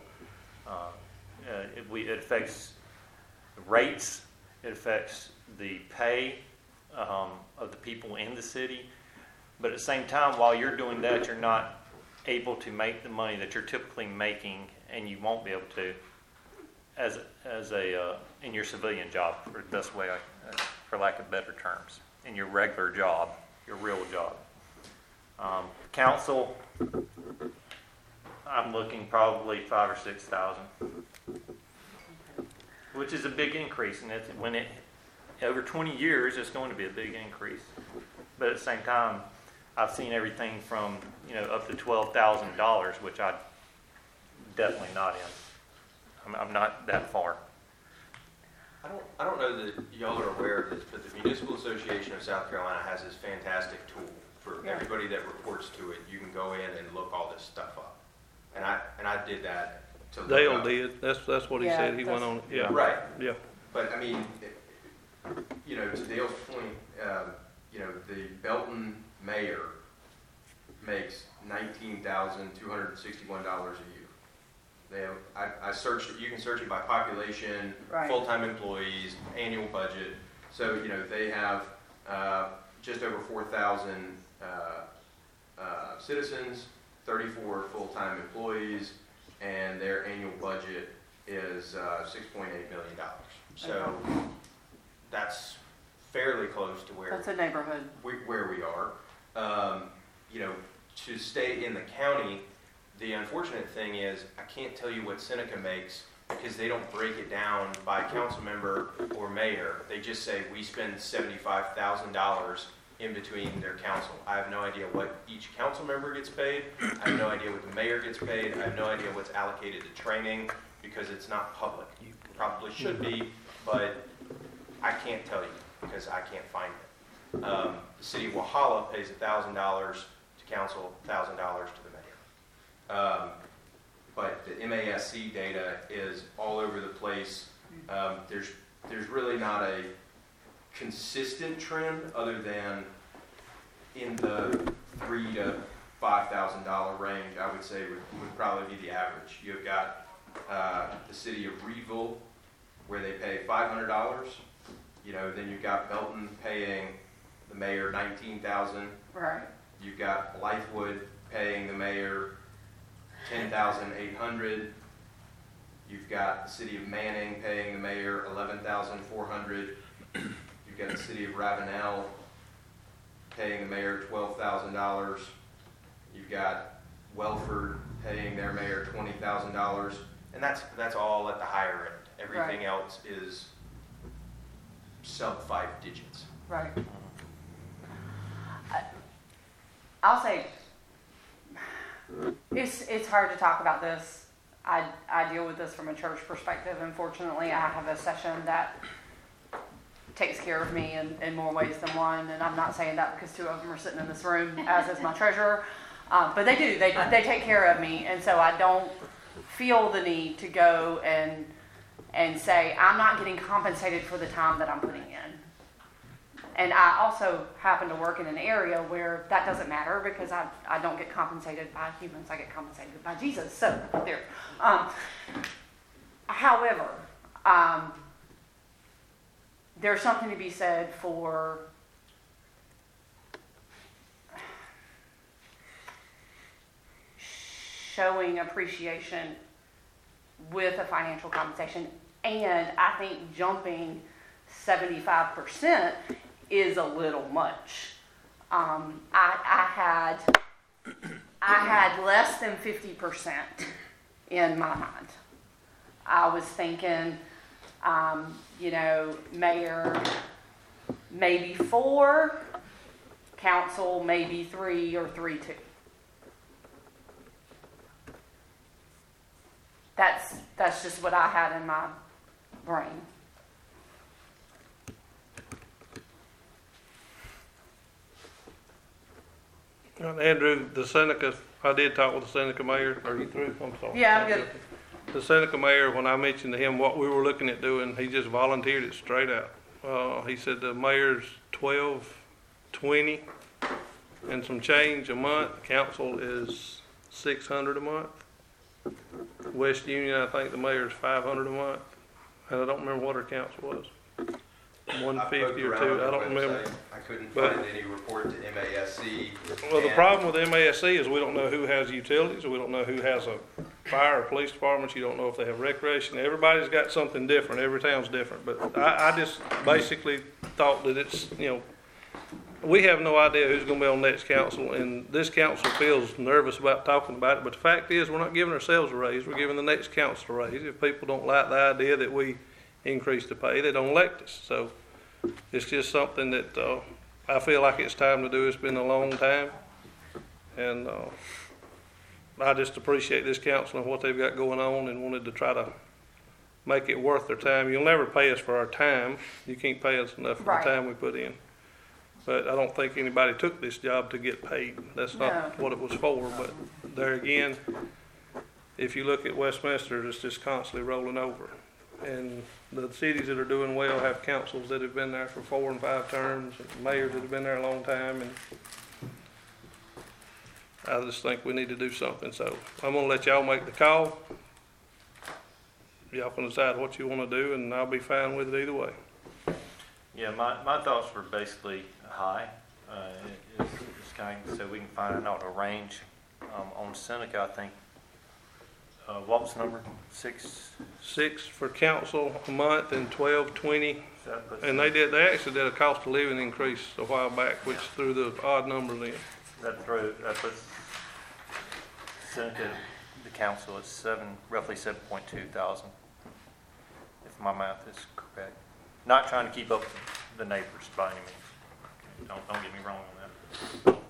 It affects the rates, it affects the pay of the people in the city, but at the same time, while you're doing that, you're not able to make the money that you're typically making, and you won't be able to as a in your civilian job, for the best way, for lack of better terms, in your regular job, your real job. Council, I'm looking probably 5,000 or 6,000, which is a big increase, and over 20 years, it's going to be a big increase. But at the same time, I've seen everything from up to $12,000, which I'm definitely not in. I'm not that far. I don't know that y'all are aware of this, but the Municipal Association of South Carolina has this fantastic tool for everybody that reports to it. You can go in and look all this stuff up, and I did that. To look Dale up. did. That's what he said. He went on. Yeah. Right. Yeah. But I mean, to Dale's point, the Belton mayor makes $19,261 a year. They have, I searched it. You can search it by population, Right. full-time employees, annual budget. So they have just over 4,000 citizens, 34 full-time employees, and their annual budget is $6.8 million. So that's fairly close to where That's a neighborhood. where we are. To stay in the county, the unfortunate thing is I can't tell you what Seneca makes because they don't break it down by council member or mayor. They just say we spend $75,000 in between their council. I have no idea what each council member gets paid. I have no idea what the mayor gets paid. I have no idea what's allocated to training because it's not public. It probably should be, but I can't tell you because I can't find it. The city of Walhalla pays $1,000 to council, $1,000 to the mayor. But the MASC data is all over the place. There's really not a consistent trend other than in the $3,000 to $5,000 range. I would say would probably be the average. You've got the city of Reedville where they pay $500. Then you've got Belton paying the mayor $19,000. Right. You've got Blythewood paying the mayor $10,800. You've got the city of Manning paying the mayor $11,400. You've got the city of Ravenel paying the mayor $12,000. You've got Welford paying their mayor $20,000. And that's all at the higher end. Everything Right. else is sub 5 digits. Right. I'll say, it's hard to talk about this. I deal with this from a church perspective. Unfortunately, I have a session that takes care of me in more ways than one, and I'm not saying that because 2 of them are sitting in this room, as is my treasurer, but they do. They take care of me, and so I don't feel the need to go and say I'm not getting compensated for the time that I'm putting in. And I also happen to work in an area where that doesn't matter because I don't get compensated by humans, I get compensated by Jesus. So there. However, there's something to be said for showing appreciation with a financial compensation, and I think jumping 75% is a little much. I had less than 50% in my mind. I was thinking, mayor maybe 4, council maybe 3 or 3-2. That's just what I had in my brain. Andrew, the Seneca, I did talk with the Seneca mayor. Are you through? I'm sorry. Yeah, I'm good. The Seneca mayor, when I mentioned to him what we were looking at doing, he just volunteered it straight out. He said the mayor's $1,220 and some change a month. Council is $600 a month. West Union, I think the mayor's $500 a month, and I don't remember what her council was. 150 or 2. I don't remember. I couldn't find any report to MASC. Well, the problem with MASC is we don't know who has utilities. We don't know who has a fire or police department. You don't know if they have recreation. Everybody's got something different. Every town's different. But I just basically thought that it's, we have no idea who's going to be on next council, and this council feels nervous about talking about it. But the fact is, we're not giving ourselves a raise. We're giving the next council a raise. If people don't like the idea that we increase the pay, they don't elect us. So it's just something that I feel like it's time to do. It's been a long time, and I just appreciate this council and what they've got going on, and wanted to try to make it worth their time. You'll never pay us for our time. You can't pay us enough for the time we put in. But I don't think anybody took this job to get paid. That's not what it was for. But there again, if you look at Westminster, it's just constantly rolling over. And the cities that are doing well have councils that have been there for 4 and 5 terms, and mayors that have been there a long time. And I just think we need to do something. So I'm going to let y'all make the call. Y'all can decide what you want to do, and I'll be fine with it either way. Yeah, my thoughts were basically high. It's kind of, so we can find out a range. On Seneca, I think, what was the number? 6 for council a month and $1,220. And they actually did a cost of living increase a while back, which threw the odd numbers in. That puts Seneca, the council, at roughly 7.2 thousand, if my math is correct. Not trying to keep up with the neighbors by any means. Don't get me wrong on that.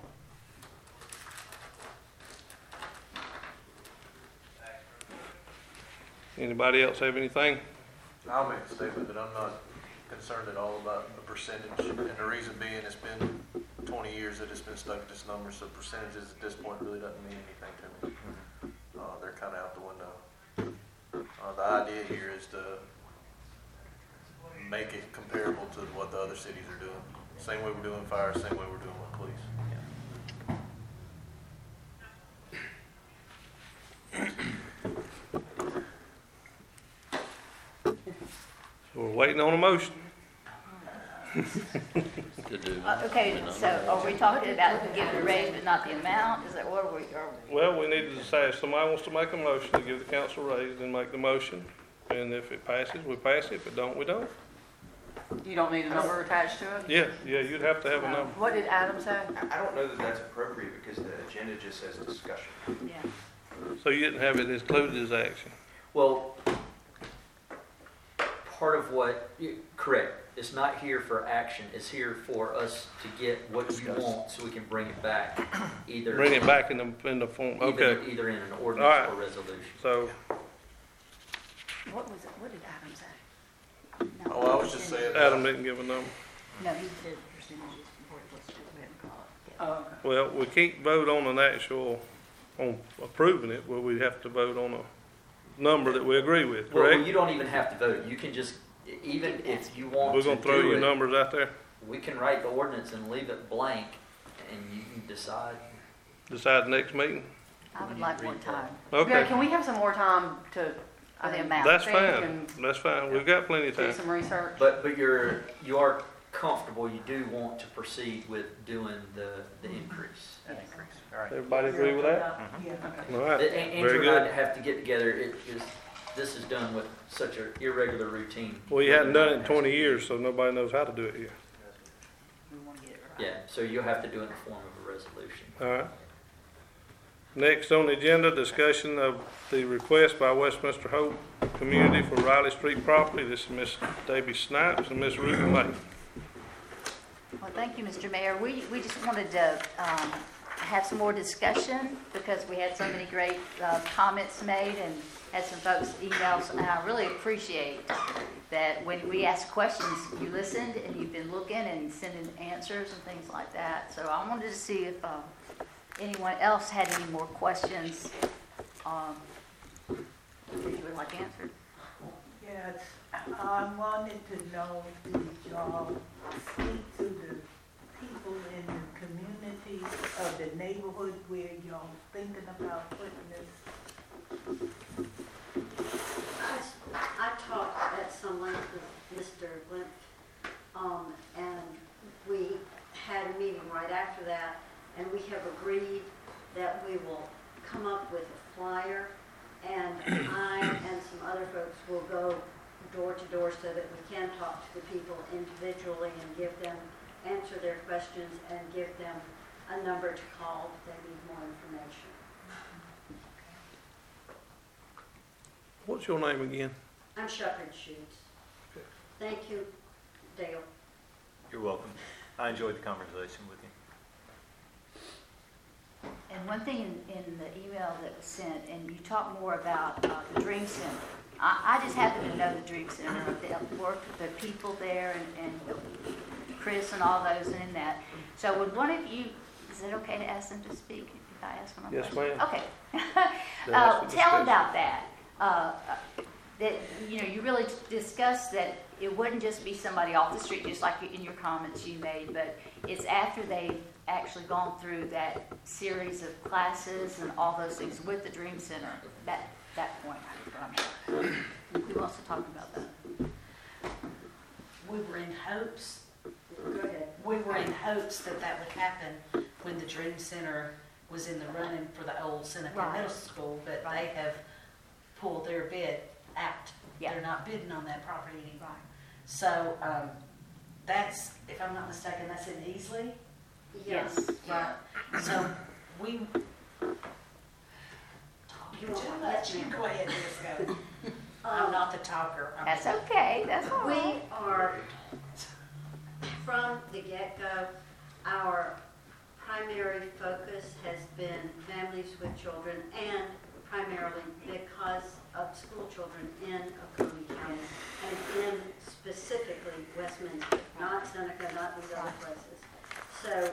Anybody else have anything? I'll make a statement that I'm not concerned at all about the percentage, and the reason being it's been 20 years that it's been stuck at this number, so percentages at this point really doesn't mean anything to me. They're kind of out the window. The idea here is to make it comparable to what the other cities are doing. Same way we're doing fire, same way we're doing with police. We're waiting on a motion. Okay, so are we talking about giving a raise but not the amount? Is that what we are? Well, we need to decide if somebody wants to make a motion to give the council a raise, then make the motion. And if it passes, we pass it. If it don't, we don't. You don't need a number attached to it? Yeah, you'd have to have a number. What did Adam say? I don't know that that's appropriate because the agenda just says discussion. Yeah. So you didn't have it included as action. Well, part of correct, it's not here for action, it's here for us to get what you want so we can bring it back. Bring it back in the form, okay. Either in an All ordinance right. or resolution. So, What was it, what did Adam say? No, Oh, I was just saying. Adam didn't give a number. No, he said percentages before it was, we hadn't caught it. Oh, okay. Well, we can't vote on an actual, on approving it, but we have to vote on a number that we agree with, Well, correct? you don't even have to vote, you can just, even if you want We're to gonna throw do your it, numbers out there, we can write the ordinance and leave it blank, and you can decide. decide next meeting. I would like more time. Yeah, Okay, can we have some more time to, For the I amount. that's think fine, and that's fine, we've got plenty of do time. some research? But you are comfortable, you do want to proceed with doing the increase. An increase. All right. Everybody agree with that? Yeah. All right, Andrew very and I good. have to get together, this is done with such an irregular routine. Well, you hadn't done it in 20 years, so nobody knows how to do it here. We want to get it right. Yeah, so you'll have to do it in the form of a resolution. All right. Next on the agenda, discussion of the request by Westminster Hope Community for Riley Street property. This is Miss Debbie Snipes and Miss Ruth May. Well, thank you, Mr. Mayor. We just wanted to have some more discussion because we had so many great comments made and had some folks emails. And I really appreciate that when we ask questions, you listened and you've been looking and sending answers and things like that. So I wanted to see if anyone else had any more questions that you would like answered. Yes, I wanted to know, did y'all speak to the people in the community of the neighborhood where y'all thinking about putting this? I talked at some length with Mr. Glimpf, and we had a meeting right after that, and we have agreed that we will come up with a flyer, and I and some other folks will go door to door so that we can talk to the people individually and give them, answer their questions and give them a number to call if they need more information. What's your name again? I'm Shepherd Schutz. Thank you, Dale. You're welcome. I enjoyed the conversation with you. And one thing in the email that was sent, and you talked more about the Dream Center. I just happen to know the Dream Center, the work, the people there, and Chris and all those in that. So would one of you, is it okay to ask them to speak if I ask them a Yes, question? ma'am. Okay. That's the Tell discussion. about that. That, you really discussed that it wouldn't just be somebody off the street, just like in your comments you made, but it's after they've actually gone through that series of classes and all those things with the Dream Center. That point. Who wants to talk about that? We were in hopes, Go ahead. we were in hopes that that would happen when the Dream Center was in the running for the old Seneca Right. Middle School, but they have pulled their bid out. Yeah. They're not bidding on that property anymore. So, that's, if I'm not mistaken, that's in Easley? Yes. Right. So, we. You want Too one? much. Yes, You ma'am. go ahead, just go. I'm not the talker. That's okay. That's all right. We are, from the get-go, our primary focus has been families with children and primarily because of school children in Oconee County and in specifically Westminster, not Seneca, not these other places. So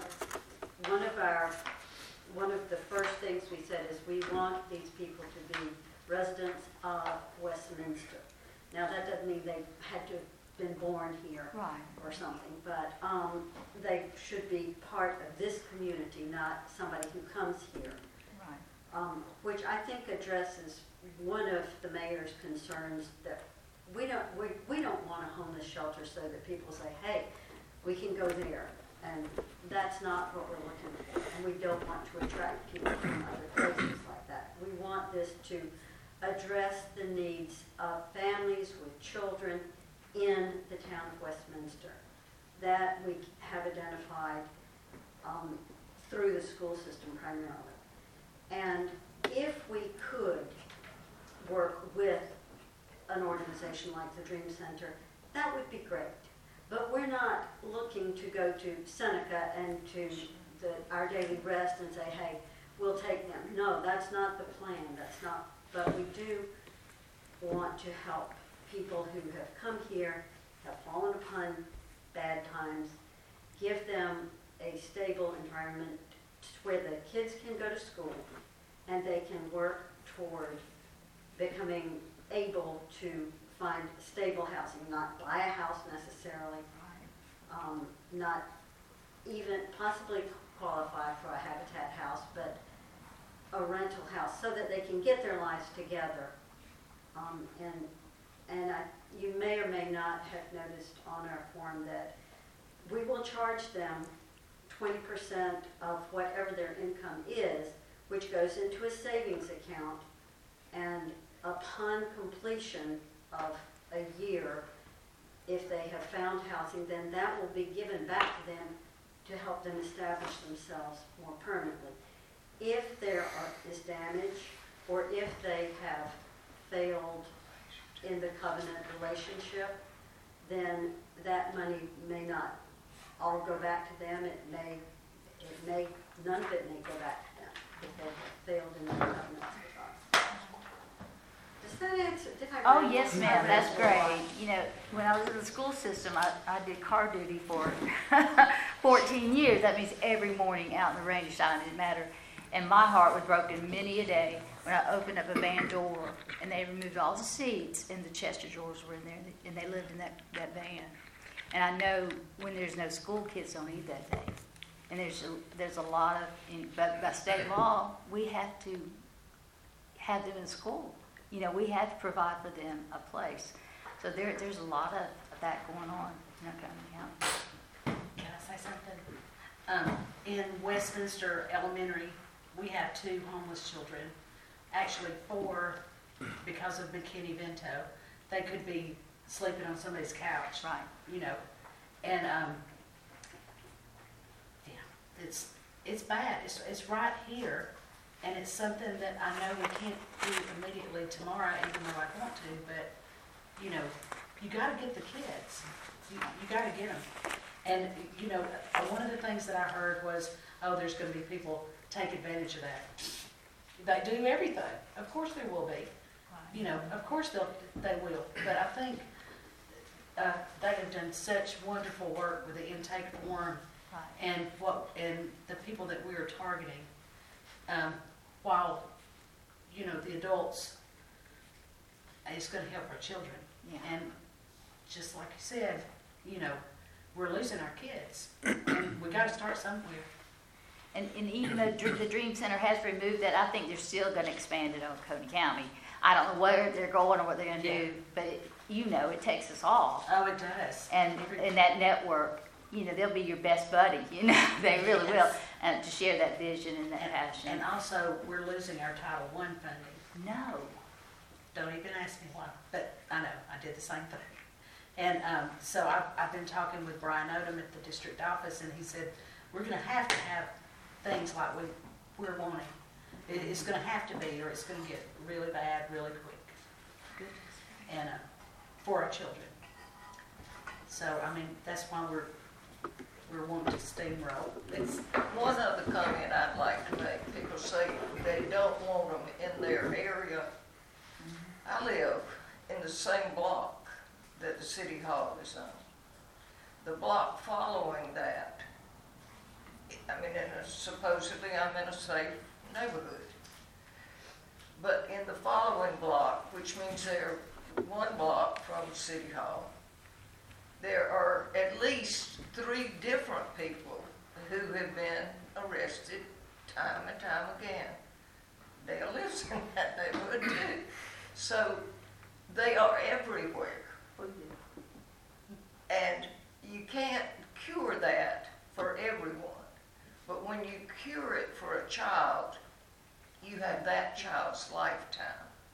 one of the first things we said is we want these people to be residents of Westminster. Now, that doesn't mean they had to have been born here Right. or something, but they should be part of this community, not somebody who comes here. Right. Which I think addresses one of the mayor's concerns that we don't want a homeless shelter so that people say, hey, we can go there. And that's not what we're looking for. And we don't want to attract people from other places like that. We want this to address the needs of families with children in the town of Westminster that we have identified through the school system primarily. And if we could work with an organization like the Dream Center, that would be great. But we're not looking to go to Seneca and to Our Daily Rest and say, hey, we'll take them. No, that's not the plan. That's not, but we do want to help people who have come here, have fallen upon bad times, give them a stable environment where the kids can go to school and they can work toward becoming able to find stable housing, not buy a house necessarily, not even possibly qualify for a Habitat house, but a rental house so that they can get their lives together. You may or may not have noticed on our form that we will charge them 20% of whatever their income is, which goes into a savings account, and upon completion of a year, if they have found housing, then that will be given back to them to help them establish themselves more permanently. If there is damage, or if they have failed in the covenant relationship, then that money may not all go back to them. None of it may go back to them if they have failed in the covenants with us. Does that answer? Oh, yes, ma'am, that's great. You know, when I was in the school system, I did car duty for 14 years. That means every morning out in the rain, shine, it didn't matter. And my heart was broken many a day when I opened up a van door and they removed all the seats and the Chester drawers were in there and they lived in that van. And I know when there's no school, kids don't eat that day. And there's a lot of, but by state law, we have to have them in school. You know, we have to provide for them a place. So there's a lot of that going on in our county. Can I say something? In Westminster Elementary, we have 2 homeless children. Actually 4, because of McKinney-Vento. They could be sleeping on somebody's couch. Right. You know, and yeah, it's bad. It's right here, and it's something that I know we can't do immediately tomorrow, even though I want to. But you know, you got to get the kids. You got to get them. And you know, one of the things that I heard was, oh, there's going to be people take advantage of that. They do everything. Of course there will be. You know, of course they will. But I think they have done such wonderful work with the intake form and the people that we are targeting. While you know the adults, it's going to help our children. Yeah. And just like you said, you know, we're losing our kids, and we got to start somewhere. And even though the Dream Center has removed that, I think they're still going to expand it on Coney County. I don't know where they're going or what they're going to do, but it takes us all. Oh, it does. And in that network, you know, they'll be your best buddy. You know, they really will, and to share that vision and that passion. And also, we're losing our Title I funding. No. Don't even ask me why, but I know I did the same thing. And so I've been talking with Brian Odom at the district office, and he said we're going to have things like we're wanting. It's going to have to be, or it's going to get really bad really quick. Good. And for our children. So I mean, that's why we're wanting to steamroll. It's One other comment I'd like to make. People say they don't want them in their area. I live in the same block that the city hall is on. The block following that, I mean, supposedly I'm in a safe neighborhood. But in the following block, which means they're 1 block from City Hall, there are at least 3 different people who have been arrested time and time again. Dale lives in that neighborhood too. So they are everywhere. And you can't cure that for everyone. But when you cure it for a child, you have that child's lifetime.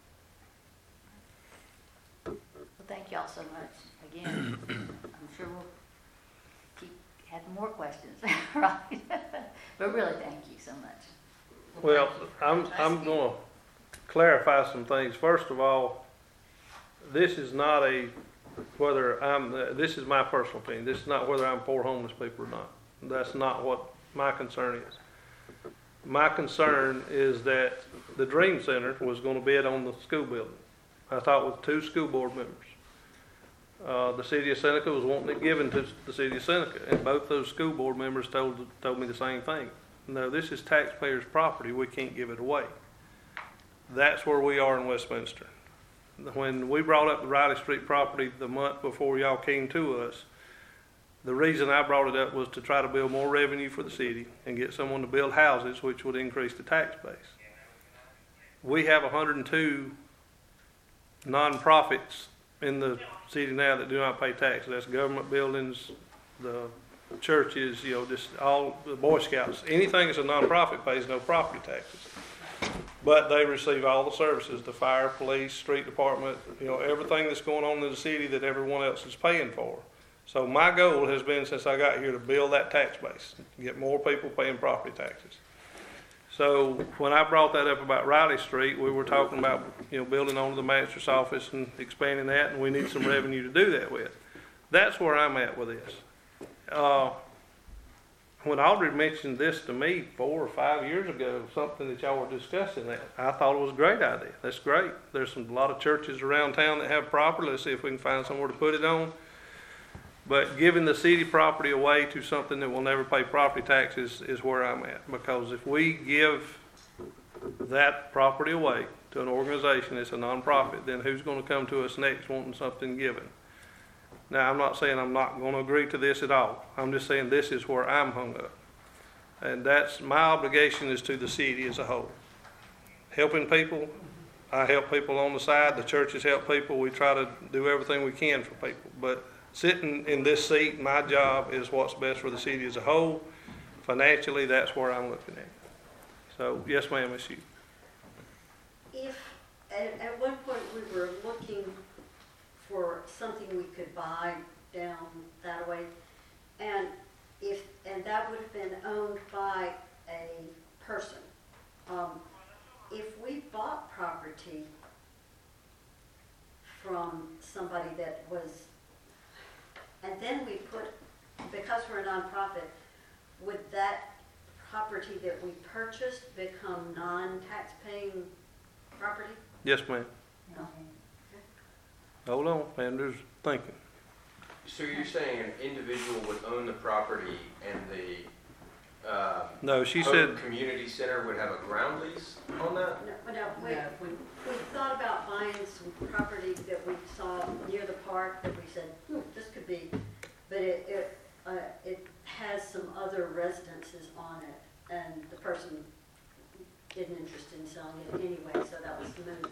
Well, thank y'all so much. Again, I'm sure we'll keep having more questions, right? But really, thank you so much. Well, I'm going to clarify some things. First of all, this is not this is my personal opinion. This is not whether I'm for homeless people or not. That's not what my concern is. My concern is that the Dream Center was going to bid on the school building. I thought with 2 school board members. The city of Seneca was wanting it given to the city of Seneca, and both those school board members told me the same thing. No, this is taxpayers' property. We can't give it away. That's where we are in Westminster. When we brought up the Riley Street property the month before y'all came to us, the reason I brought it up was to try to build more revenue for the city and get someone to build houses, which would increase the tax base. We have 102 nonprofits in the city now that do not pay taxes. That's government buildings, the churches, just all the Boy Scouts. Anything that's a nonprofit pays no property taxes. But they receive all the services, the fire, police, street department, everything that's going on in the city that everyone else is paying for. So my goal has been, since I got here, to build that tax base, get more people paying property taxes. So when I brought that up about Riley Street, we were talking about, building onto the magistrate's office and expanding that, and we need some revenue to do that with. That's where I'm at with this. When Audrey mentioned this to me 4 or 5 years ago, something that y'all were discussing, that I thought it was a great idea. That's great. There's a lot of churches around town that have property. Let's see if we can find somewhere to put it on. But giving the city property away to something that will never pay property taxes is where I'm at. Because if we give that property away to an organization that's a nonprofit, then who's going to come to us next wanting something given? Now, I'm not saying I'm not going to agree to this at all. I'm just saying this is where I'm hung up. And that's my obligation is to the city as a whole. Helping people. I help people on the side. The churches help people. We try to do everything we can for people. But sitting in this seat, my job is what's best for the city as a whole. Financially, that's where I'm looking at. So, yes, ma'am, it's you. If at one point we were looking for something we could buy down that way, and that would have been owned by a person. If we bought property from somebody that was, and then we because we're a nonprofit, would that property that we purchased become non-tax paying property? Yes, ma'am. No. Hold on, Andrew's thinking. So you're saying an individual would own the property and the No, she said community center would have a ground lease on that? No, we thought about buying some property that we saw near the park that we said, this could be, but it has some other residences on it, and the person isn't interested in selling it anyway, so that was moved.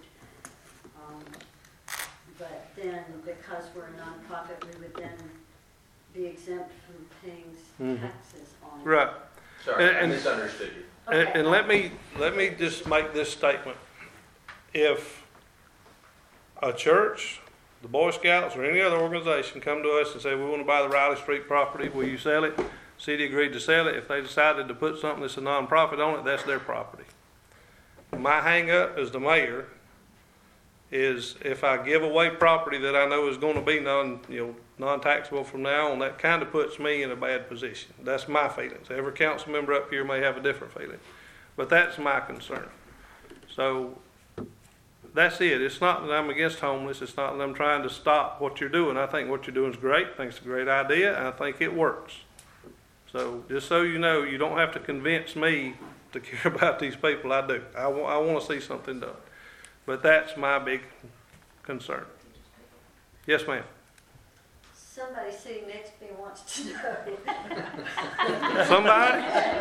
But then, because we're a nonprofit, we would then be exempt from paying taxes on it. right. Sorry, I misunderstood you. Okay. And let me just make this statement. If a church, the Boy Scouts, or any other organization come to us and say, we want to buy the Riley Street property, will you sell it? City agreed to sell it. If they decided to put something that's a nonprofit on it, that's their property. My hang up as the mayor is if I give away property that I know is going to be non-taxable from now on, that kind of puts me in a bad position. That's my feelings. Every council member up here may have a different feeling, but that's my concern. So that's it. It's not that I'm against homeless. It's not that I'm trying to stop what you're doing. I think what you're doing is great. I think it's a great idea, and I think it works. So just so you know, you don't have to convince me to care about these people. I do. I want to see something done. But that's my big concern. Yes, ma'am. Somebody sitting next to me wants to know. Somebody?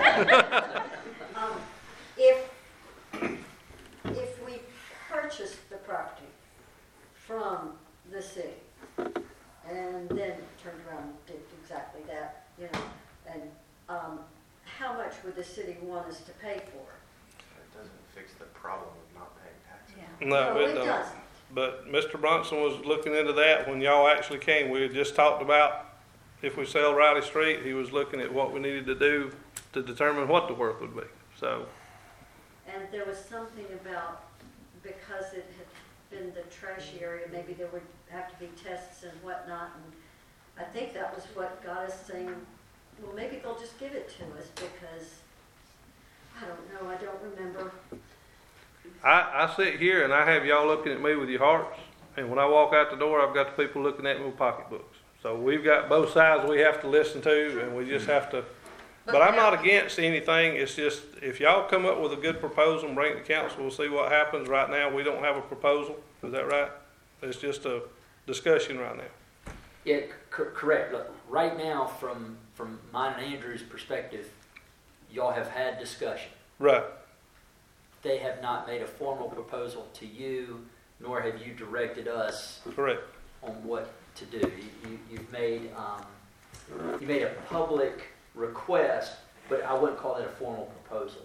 If we purchased the property from the city and then turned around and did exactly that, and how much would the city want us to pay for it? It doesn't fix the problem of not paying taxes. Yeah. No, it doesn't. doesn't. But Mr. Bronson was looking into that when y'all actually came. We had just talked about if we sell Riley Street, he was looking at what we needed to do to determine what the worth would be. So. And there was something about, because it been the trashy area, maybe there would have to be tests and whatnot. And I think that was what got us saying, well, maybe they'll just give it to us because, I don't know, I don't remember. I sit here and I have y'all looking at me with your hearts, and when I walk out the door, I've got the people looking at me with pocketbooks. So we've got both sides we have to listen to, and we just have to. But I'm not against anything. It's just if y'all come up with a good proposal and bring it to council, we'll see what happens. Right now, we don't have a proposal. Is that right? It's just a discussion right now. Yeah, correct. Look, right now, from mine and Andrew's perspective, y'all have had discussion. Right. They have not made a formal proposal to you, nor have you directed us. Correct. On what to do. You've made a public request, but I wouldn't call it a formal proposal.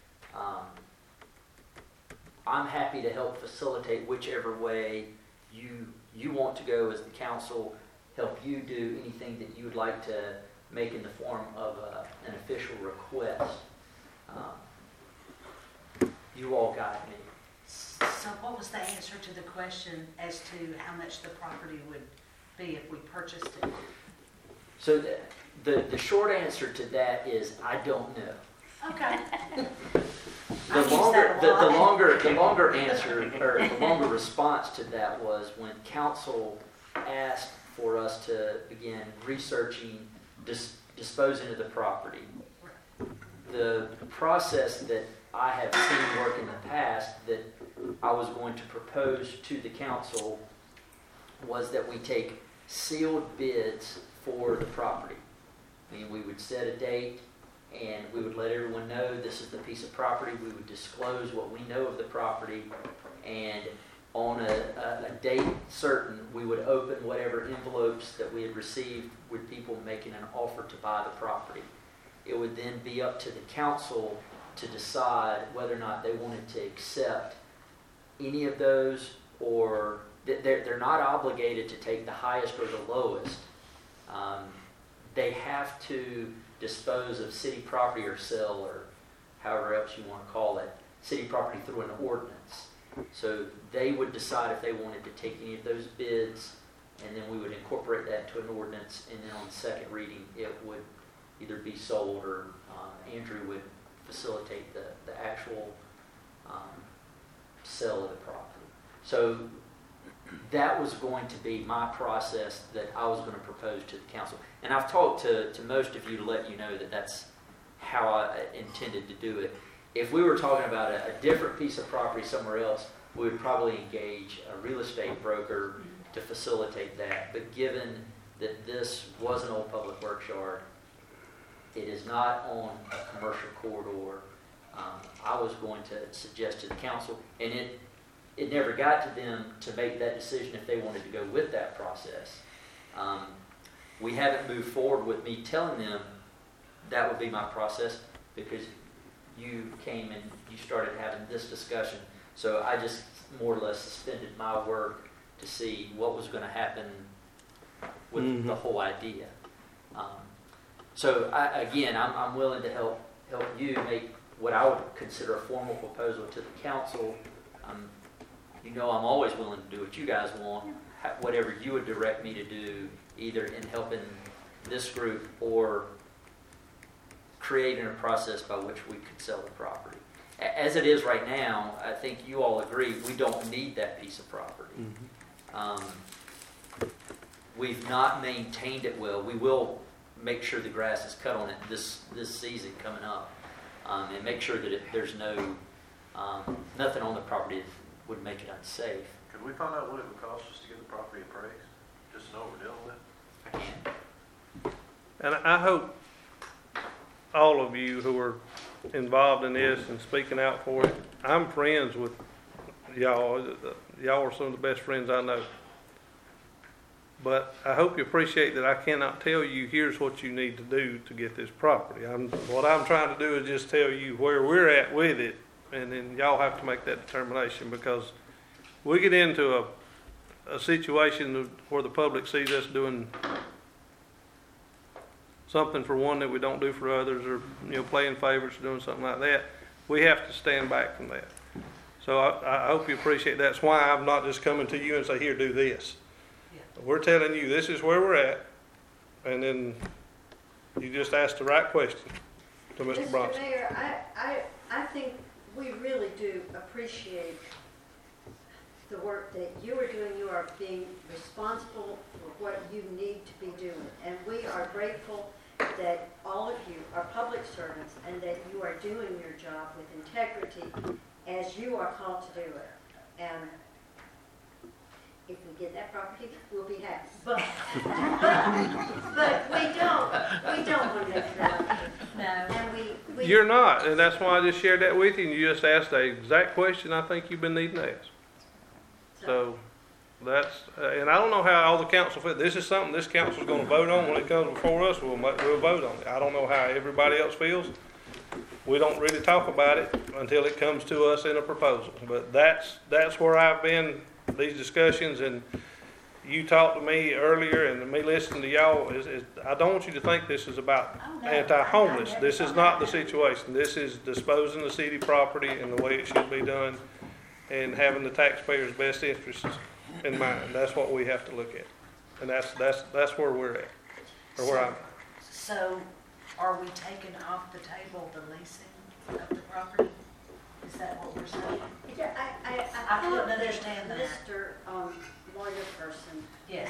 I'm happy to help facilitate whichever way you want to go as the council, help you do anything that you would like to make in the form of an official request. You all guide me. So what was the answer to the question as to how much the property would be if we purchased it? So the short answer to that is I don't know. Okay. The longer answer or the longer response to that was when council asked for us to begin researching disposing of the property. The process that I have seen work in the past that I was going to propose to the council was that we take sealed bids for the property. I mean, we would set a date and we would let everyone know this is the piece of property. We would disclose what we know of the property, and on a date certain, we would open whatever envelopes that we had received with people making an offer to buy the property. It would then be up to the council to decide whether or not they wanted to accept any of those, or they're not obligated to take the highest or the lowest. They have to dispose of city property or sell, or however else you want to call it, city property through an ordinance. So they would decide if they wanted to take any of those bids, and then we would incorporate that into an ordinance, and then on the second reading it would either be sold or Andrew would facilitate the actual sale of the property. So that was going to be my process that I was going to propose to the council. And I've talked to most of you to let you know that that's how I intended to do it. If we were talking about a different piece of property somewhere else, we would probably engage a real estate broker to facilitate that. But given that this was an old public works yard, it is not on a commercial corridor, I was going to suggest to the council, and it never got to them to make that decision if they wanted to go with that process. We haven't moved forward with me telling them that would be my process because you came and you started having this discussion. So I just more or less suspended my work to see what was going to happen with the whole idea. So I'm willing to help you make what I would consider a formal proposal to the council. You know I'm always willing to do what you guys want, whatever you would direct me to do, either in helping this group or creating a process by which we could sell the property. As it is right now, I think you all agree we don't need that piece of property. We've not maintained it well. We will make sure the grass is cut on it this season coming up, and make sure that there's nothing on the property that would make it unsafe. Could we find out what it would cost us to get the property appraised? Just to know what we're dealing with? I can. And I hope all of you who are involved in this and speaking out for it, I'm friends with y'all. Y'all are some of the best friends I know. But I hope you appreciate that I cannot tell you, here's what you need to do to get this property. What I'm trying to do is just tell you where we're at with it, and then y'all have to make that determination, because we get into a situation where the public sees us doing something for one that we don't do for others, or playing favorites or doing something like that. We have to stand back from that. So I hope you appreciate that. That's why I'm not just coming to you and say, here, do this. We're telling you, this is where we're at, and then you just ask the right question to Mr. Bronson. Mr. Mayor, I think we really do appreciate the work that you are doing. You are being responsible for what you need to be doing. And we are grateful that all of you are public servants and that you are doing your job with integrity as you are called to do it. And if we get that property, we'll be happy. But we don't want to interrupt. No. And we You're not, and that's why I just shared that with you, and you just asked the exact question I think you've been needing to ask. So that's, and I don't know how all the council feel. This is something this council's going to vote on when it comes before us. We'll vote on it. I don't know how everybody else feels. We don't really talk about it until it comes to us in a proposal. But that's where I've been, these discussions, and you talked to me earlier, and me listening to y'all, I don't want you to think this is about anti-homeless. This is not the situation. This is disposing the city property in the way it should be done and having the taxpayers' best interests in mind. That's what we have to look at. And that's where we're at, or where I'm at. So are we taking off the table the leasing of the property? Is that what we're saying? Yeah, I I couldn't thought that understand that. Mr. Lawyer person. Yes.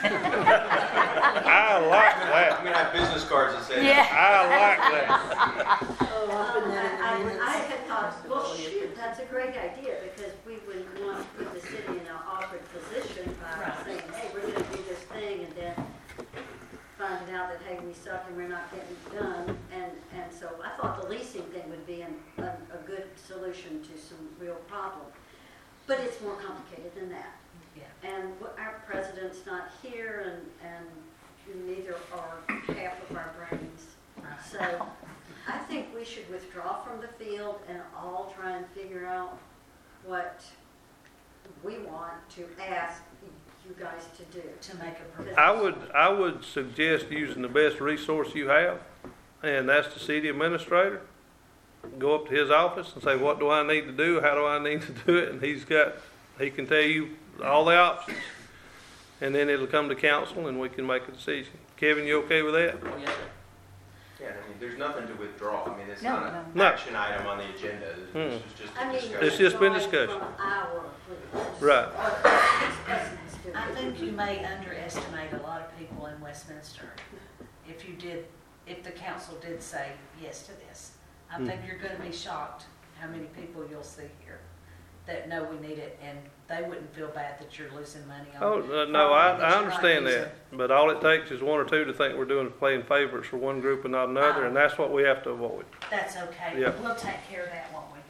I like that. I'm gonna have business cards that say Yeah. I like that. I had thought, well, shoot, that's a great idea, because we wouldn't want to put the city in an awkward position by saying, hey, we're gonna do this thing, and then finding out that, hey, we suck and we're not getting it done. And so I thought the leasing thing would be a good solution to some real problem. But it's more complicated than that. Yeah. And our president's not here, and neither are half of our brains. So I think we should withdraw from the field and all try and figure out what we want to ask you guys to do. To make a proposal. I would suggest using the best resource you have, and that's the city administrator. Go up to his office and say, what do I need to do? How do I need to do it? And he can tell you all the options. And then it'll come to council and we can make a decision. Kevin, you okay with that? Yes, sir. Yeah, I mean, there's nothing to withdraw. I mean, it's No, not an no. action item on the agenda. This is just a discussion. It's just been withdrawing discussion. from our please. Right. I think you may underestimate a lot of people in Westminster. If the council did say yes to this, I think you're gonna be shocked how many people you'll see here that know we need it, and they wouldn't feel bad that you're losing money on. Oh, no, I understand that. But all it takes is one or two to think we're playing favorites for one group and not another, and that's what we have to avoid. That's okay. Yeah. We'll take care of that, won't we?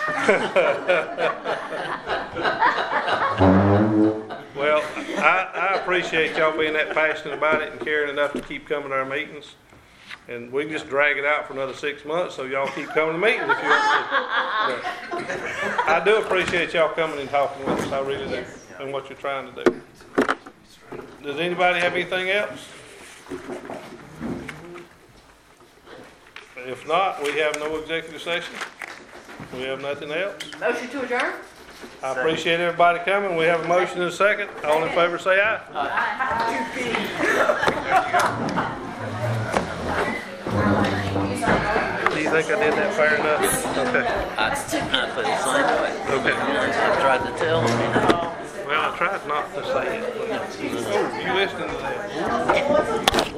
Well, I appreciate y'all being that passionate about it and caring enough to keep coming to our meetings. And we can just drag it out for another 6 months, so y'all keep coming to meetings if you want to. But I do appreciate y'all coming and talking with us. I really do, and what you're trying to do. Does anybody have anything else? If not, we have no executive session. We have nothing else. Motion to adjourn? I appreciate everybody coming. We have a motion and a second. All in favor say aye. Do you think I did that fair enough? Okay. I put it sideways. Okay. I tried to tell him. Well, I tried not to say it. Oh, you listening to that?